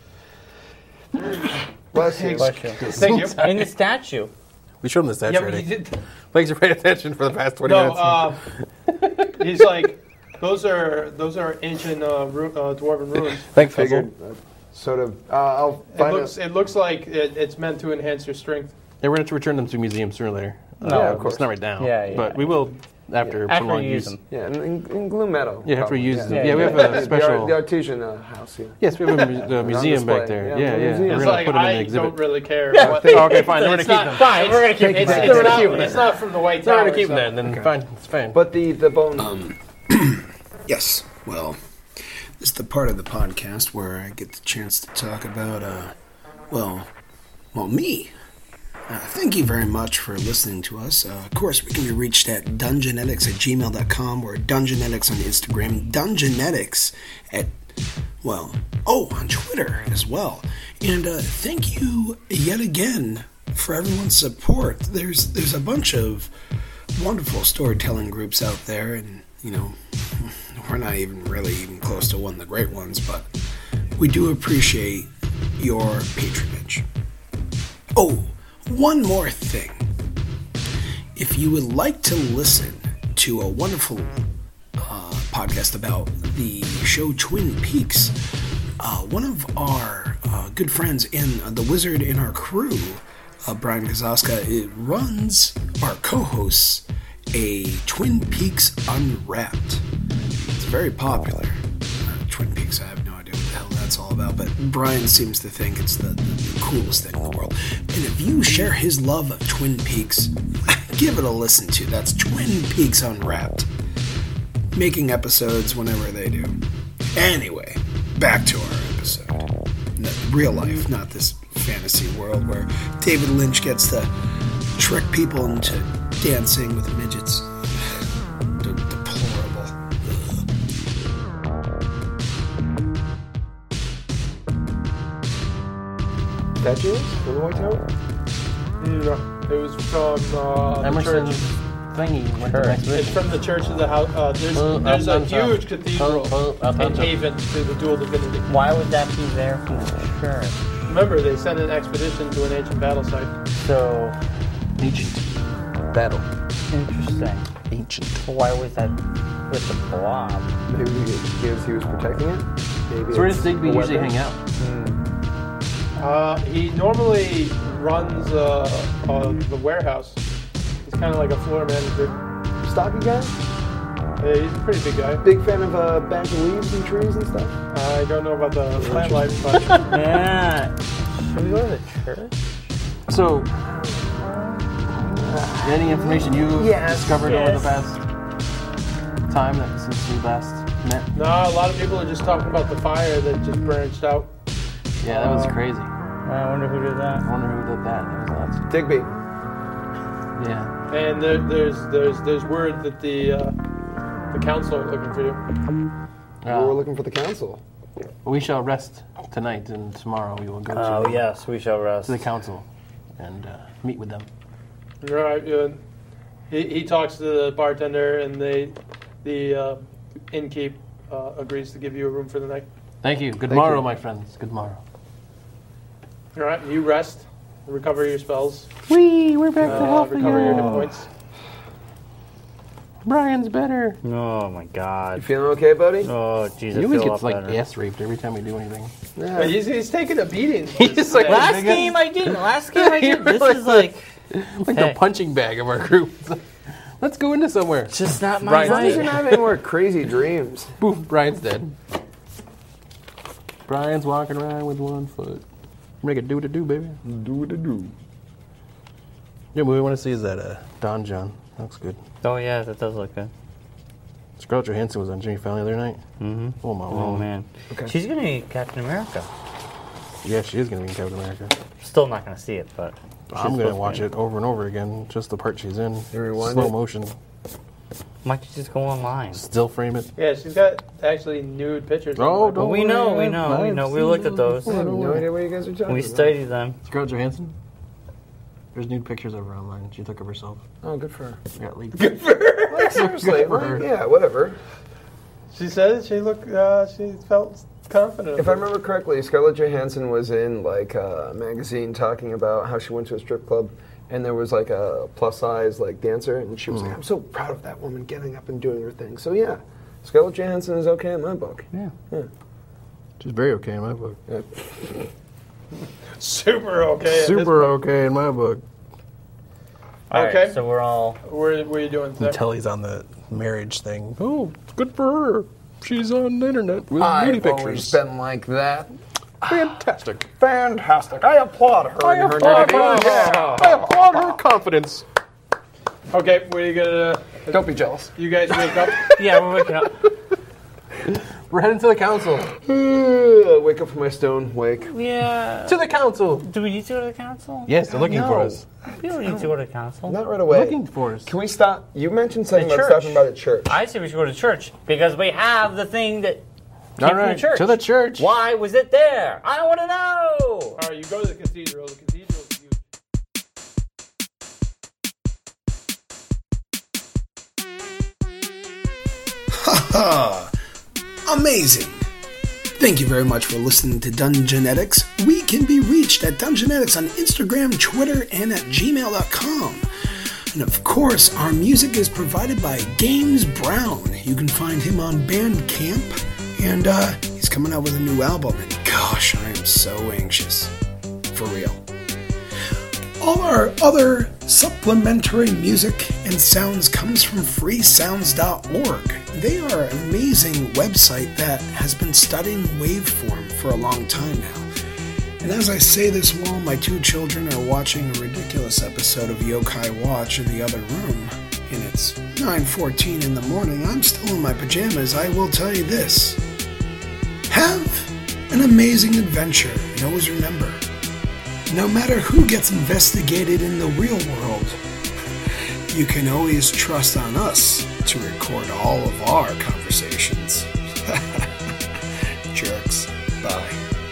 Bless you. Bless you. Thank you. In the statue. We showed them the statue Yeah, but already. he did. Thanks for paying attention for the past twenty No, minutes. uh, he's like, those are those are ancient uh, ru- uh, dwarven ruins. Thanks, Figured, Fuzzle. uh, sort of. Uh, I'll It find looks a, it looks like it, it's meant to enhance your strength. Yeah, we're going to return them to museums sooner or later. No, Uh, of course. It's not right now. Yeah, yeah, But we will after After prolonged you use use. them. yeah, in, in, in Gloom Meadow. Yeah, after we probably, use yeah. them. Yeah, Yeah, we yeah. have The, a ar- special... the artesian uh, house. Yeah. Yes, we have a, mu- a museum display. back there. Yeah, Yeah, the yeah. museum. We're It's going to like put them in I the exhibit. don't really care. Yeah, what- thank Oh, okay, fine. Then we're going to It's keep not them. Fine, we're gonna keep It's, it. it's, Then we're not, keeping them. it's not from the White Then we're Tower. going to keep so- them then. Then fine. It's fine. But the the bone. Um, yes, well, this is the part of the podcast where I get the chance to talk about, uh, well, well, me. Uh, thank you very much for listening to us. Uh, of course, we can be reached at dungeonetics at gmail dot com or dungeonetics on Instagram, dungeonetics at, well, oh, on Twitter as well. And uh, thank you yet again for everyone's support. There's there's a bunch of wonderful storytelling groups out there, and, you know, we're not even really even close to one of the great ones, but we do appreciate your patronage. Oh, one more thing. If you would like to listen to a wonderful uh, podcast about the show Twin Peaks, uh, one of our uh, good friends in uh, The Wizard in our crew, uh, Brian Kazaska, it runs or co-hosts a Twin Peaks Unwrapped. It's very popular. Uh, Twin Peaks, I have no idea what the hell that's all about, but Brian seems to think it's the, the, the coolest thing in the world. And if you share his love of Twin Peaks, give it a listen to. That's Twin Peaks Unwrapped. Making episodes whenever they do. Anyway, back to our episode. No, real life, not this fantasy world where David Lynch gets to trick people into dancing with midgets. De- deplorable. Statues from the White Tower? No, it was from uh, the Emerson church. thingy went to the next It's from the Church of the House. Uh, there's Uh, there's a Alfonso. huge cathedral Uh, uh, in Alfonso. Haven to the Dual Divinity. Why would that be there from the church? Remember, they sent an expedition to an ancient battle site. So Ancient battle. interesting. Ancient. Why was that with the blob? Maybe because he was protecting it. Maybe So where it's does Digby a usually weapon. hang out? Uh, he normally runs uh, uh, the warehouse. He's kind of like a floor manager. Stocky guy? Yeah, he's a pretty big guy. Big fan of uh, bank of leaves and trees and stuff? I don't know about the plant life, but Yeah. Should we go to the church? So, any information you Yes, discovered over the yes. past time that since we last met? no, a lot of people are just talking about the fire that just branched out. Yeah, that was Uh, crazy. I wonder who did that. I wonder who did that. That was nuts. Digby. Yeah. And there, there's there's there's word that the uh, the council are looking for you. We Uh, were looking for the council. we shall rest tonight, and tomorrow we will go Oh, to, yes, we shall rest. to the council and uh, meet with them. Right. Uh, he he talks to the bartender, and they the uh, innkeep uh, agrees to give you a room for the night. Thank you. Good Thank morrow, you. my friends. Good morrow. All right. You rest, recover your spells, Wee, we're back to uh, health recover your hit again. points. Brian's better. Oh, my You God. feeling okay, buddy? Oh, Jesus. He always feel gets a lot like better. ass raped every time we do anything. Yeah. But he's, he's taking a beating. He's like- Last Big game I did. Last game I did. This really is like, Like Hey. the punching bag of our group. Let's go into somewhere. it's just not my Right. As long as you're night. not having more crazy dreams. Boof, Brian's dead. Brian's walking around with one foot. Make it do what it do, baby. Do what it do. Yeah, what we want to see is that uh, Don John. Looks good. Oh, yeah, that does look good. Scarlett Johansson was on Jimmy Fallon the other night. Mm-hmm. Oh, my Oh, lord. man. Okay. She's going to be Captain America. Yeah, she is going to be in Captain America. Still not going to see it, but... I'm going to watch it over and over again, just the part she's in. You rewind Slow it? motion. Might you just go online? Still frame it. Yeah, she's got actually nude pictures. Oh, online. don't We know, we worry, know, we I've know. We seen looked at them those. I have before. no idea what you guys are talking We about. studied them. Scarlett Johansson? There's nude pictures of her online. She took of herself. Oh, good for her. Got leaked. Like, seriously, Good for like, her. yeah, whatever. She said she looked. Uh, she felt confident. If I remember correctly, Scarlett Johansson was in like a magazine talking about how she went to a strip club, and there was like a plus size like dancer, and she was like, "I'm so proud of that woman getting up and doing her thing." So yeah, Scarlett Johansson is okay in my book. Yeah. Yeah. She's very okay in my book. Yeah. super okay. at this Super point. okay in my book. All right, Okay. so we're all. What, what are you doing today? Until he's on the marriage thing. Oh, it's good for her. She's on the internet with I've nudie always pictures. been like that. Fantastic. Fantastic. I applaud her. I and her applaud nudity. her. Yeah. I applaud her confidence. Okay, what are you gonna? Don't be jealous. You guys wake up. Yeah, we're waking up. We're heading to the council. Uh, wake up from my stone wake. Yeah. To the council. Do we need to go to the council? Yes, they're looking for No. us. We don't need to go to the council. Not right away. Looking for us. Can we stop? You mentioned something The about church. stopping by the church. I say we should go to church because we have the thing that came All from right, the church. to the church. Why was it there? I want to know. All right, you go to the cathedral. The cathedral is huge. Ha! Amazing! Thank you very much for listening to Dungeonetics. We can be reached at Dungeonetics on Instagram, Twitter, and at gmail dot com. And of course, our music is provided by Games Brown. You can find him on Bandcamp, and uh, he's coming out with a new album. And gosh, I am so anxious. For real. All our other supplementary music and sounds comes from free sounds dot org. They are an amazing website that has been studying waveform for a long time now. And as I say this while my two children are watching a ridiculous episode of Yokai Watch in the other room, and it's nine fourteen in the morning, I'm still in my pajamas, I will tell you this. Have an amazing adventure, and always remember, no matter who gets investigated in the real world, you can always trust on us to record all of our conversations. Jerks. Bye.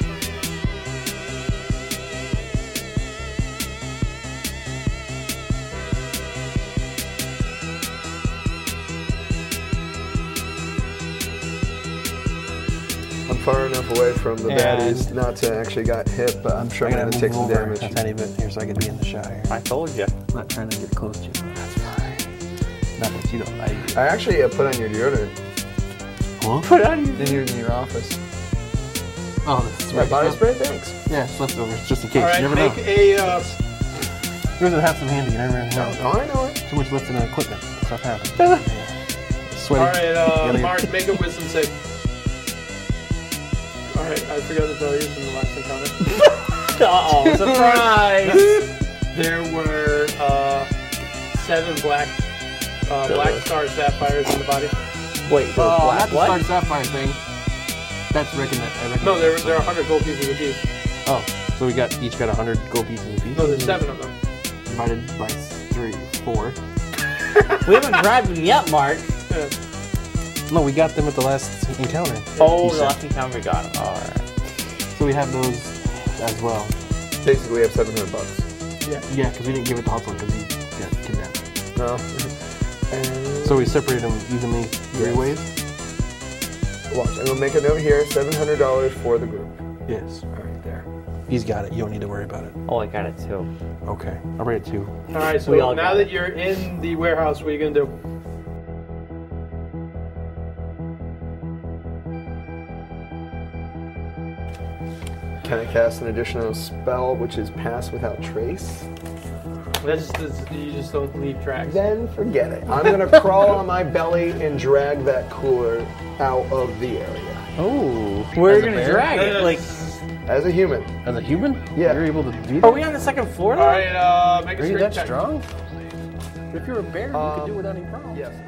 I'm far enough away from the And- baddies not to actually get hit, but I'm sure I'm, I'm going to gonna take move some over damage. a tiny bit here so I can be in the shot here. I told you. I'm not trying to get close to you. That's fine. Not that you don't like. I actually uh, put on your deodorant Huh? Put on you. in your, in your office. Oh, this is My right. body spray? Thanks. Yeah, it's leftovers, just in case. All right, you never make know. a. Uh, Yours would have some handy. You never know. Oh, I know it. Too much lifting and equipment. Stuff happens. Yeah. Sweaty. all right, uh, Gotta get- Mark, make a wisdom save. All right, I forgot to tell you from the last encounter. Uh-oh, surprise. There were uh, seven black uh, black star sapphires in the body. Wait, the Oh, black not the what? Star Sapphire thing. That's reckon that. I reckon No, there that's there are one hundred gold pieces apiece. Oh, so we got each got one hundred gold pieces apiece. No, there's seven of them. Divided by three, four. We haven't grabbed them yet, Mark. Yeah. No, we got them at the last encounter. Oh, He the said. last encounter we got them. All right. So we have those as well. Basically, we have seven hundred bucks. Yeah, because we didn't give it to Hustle because he got kidnapped. No. And So we separated them evenly three Yes. ways? watch, I'm going to make a note here, seven hundred dollars for the group. Yes. All right, there. He's got it. You don't need to worry about it. Oh, I got it too. Okay. I'll write it too. All right, so We all now got that it. you're in the warehouse, what are you gonna do? Can I cast an additional spell, which is Pass Without Trace? That's just, you just don't leave tracks. Then forget it. I'm going to crawl on my belly and drag that cooler out of the area. Oh. We're As a gonna bear? drag it. Like, As a human. As a human? Yeah. You're able to do that? are we on the second floor? All Though? right, uh, make a Are you strength that check. strong? If you're a bear, you Um, could do it without any problem. Yes.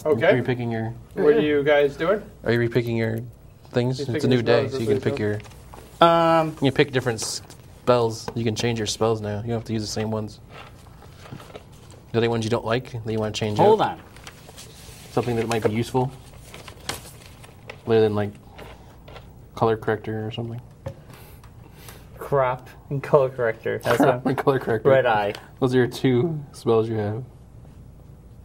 Okay. Are you picking your? What are you guys doing? Are you repicking your things? He's It's a picking new his day, spells, so you that's can what pick he's your. Um, You can pick different spells. You can change your spells now. You don't have to use the same ones. The other ones you don't like that you want to change hold out. on. Something that might be useful, other than like color corrector or something. Crop and color corrector. That's a Color corrector. red eye. Those are your two spells you have.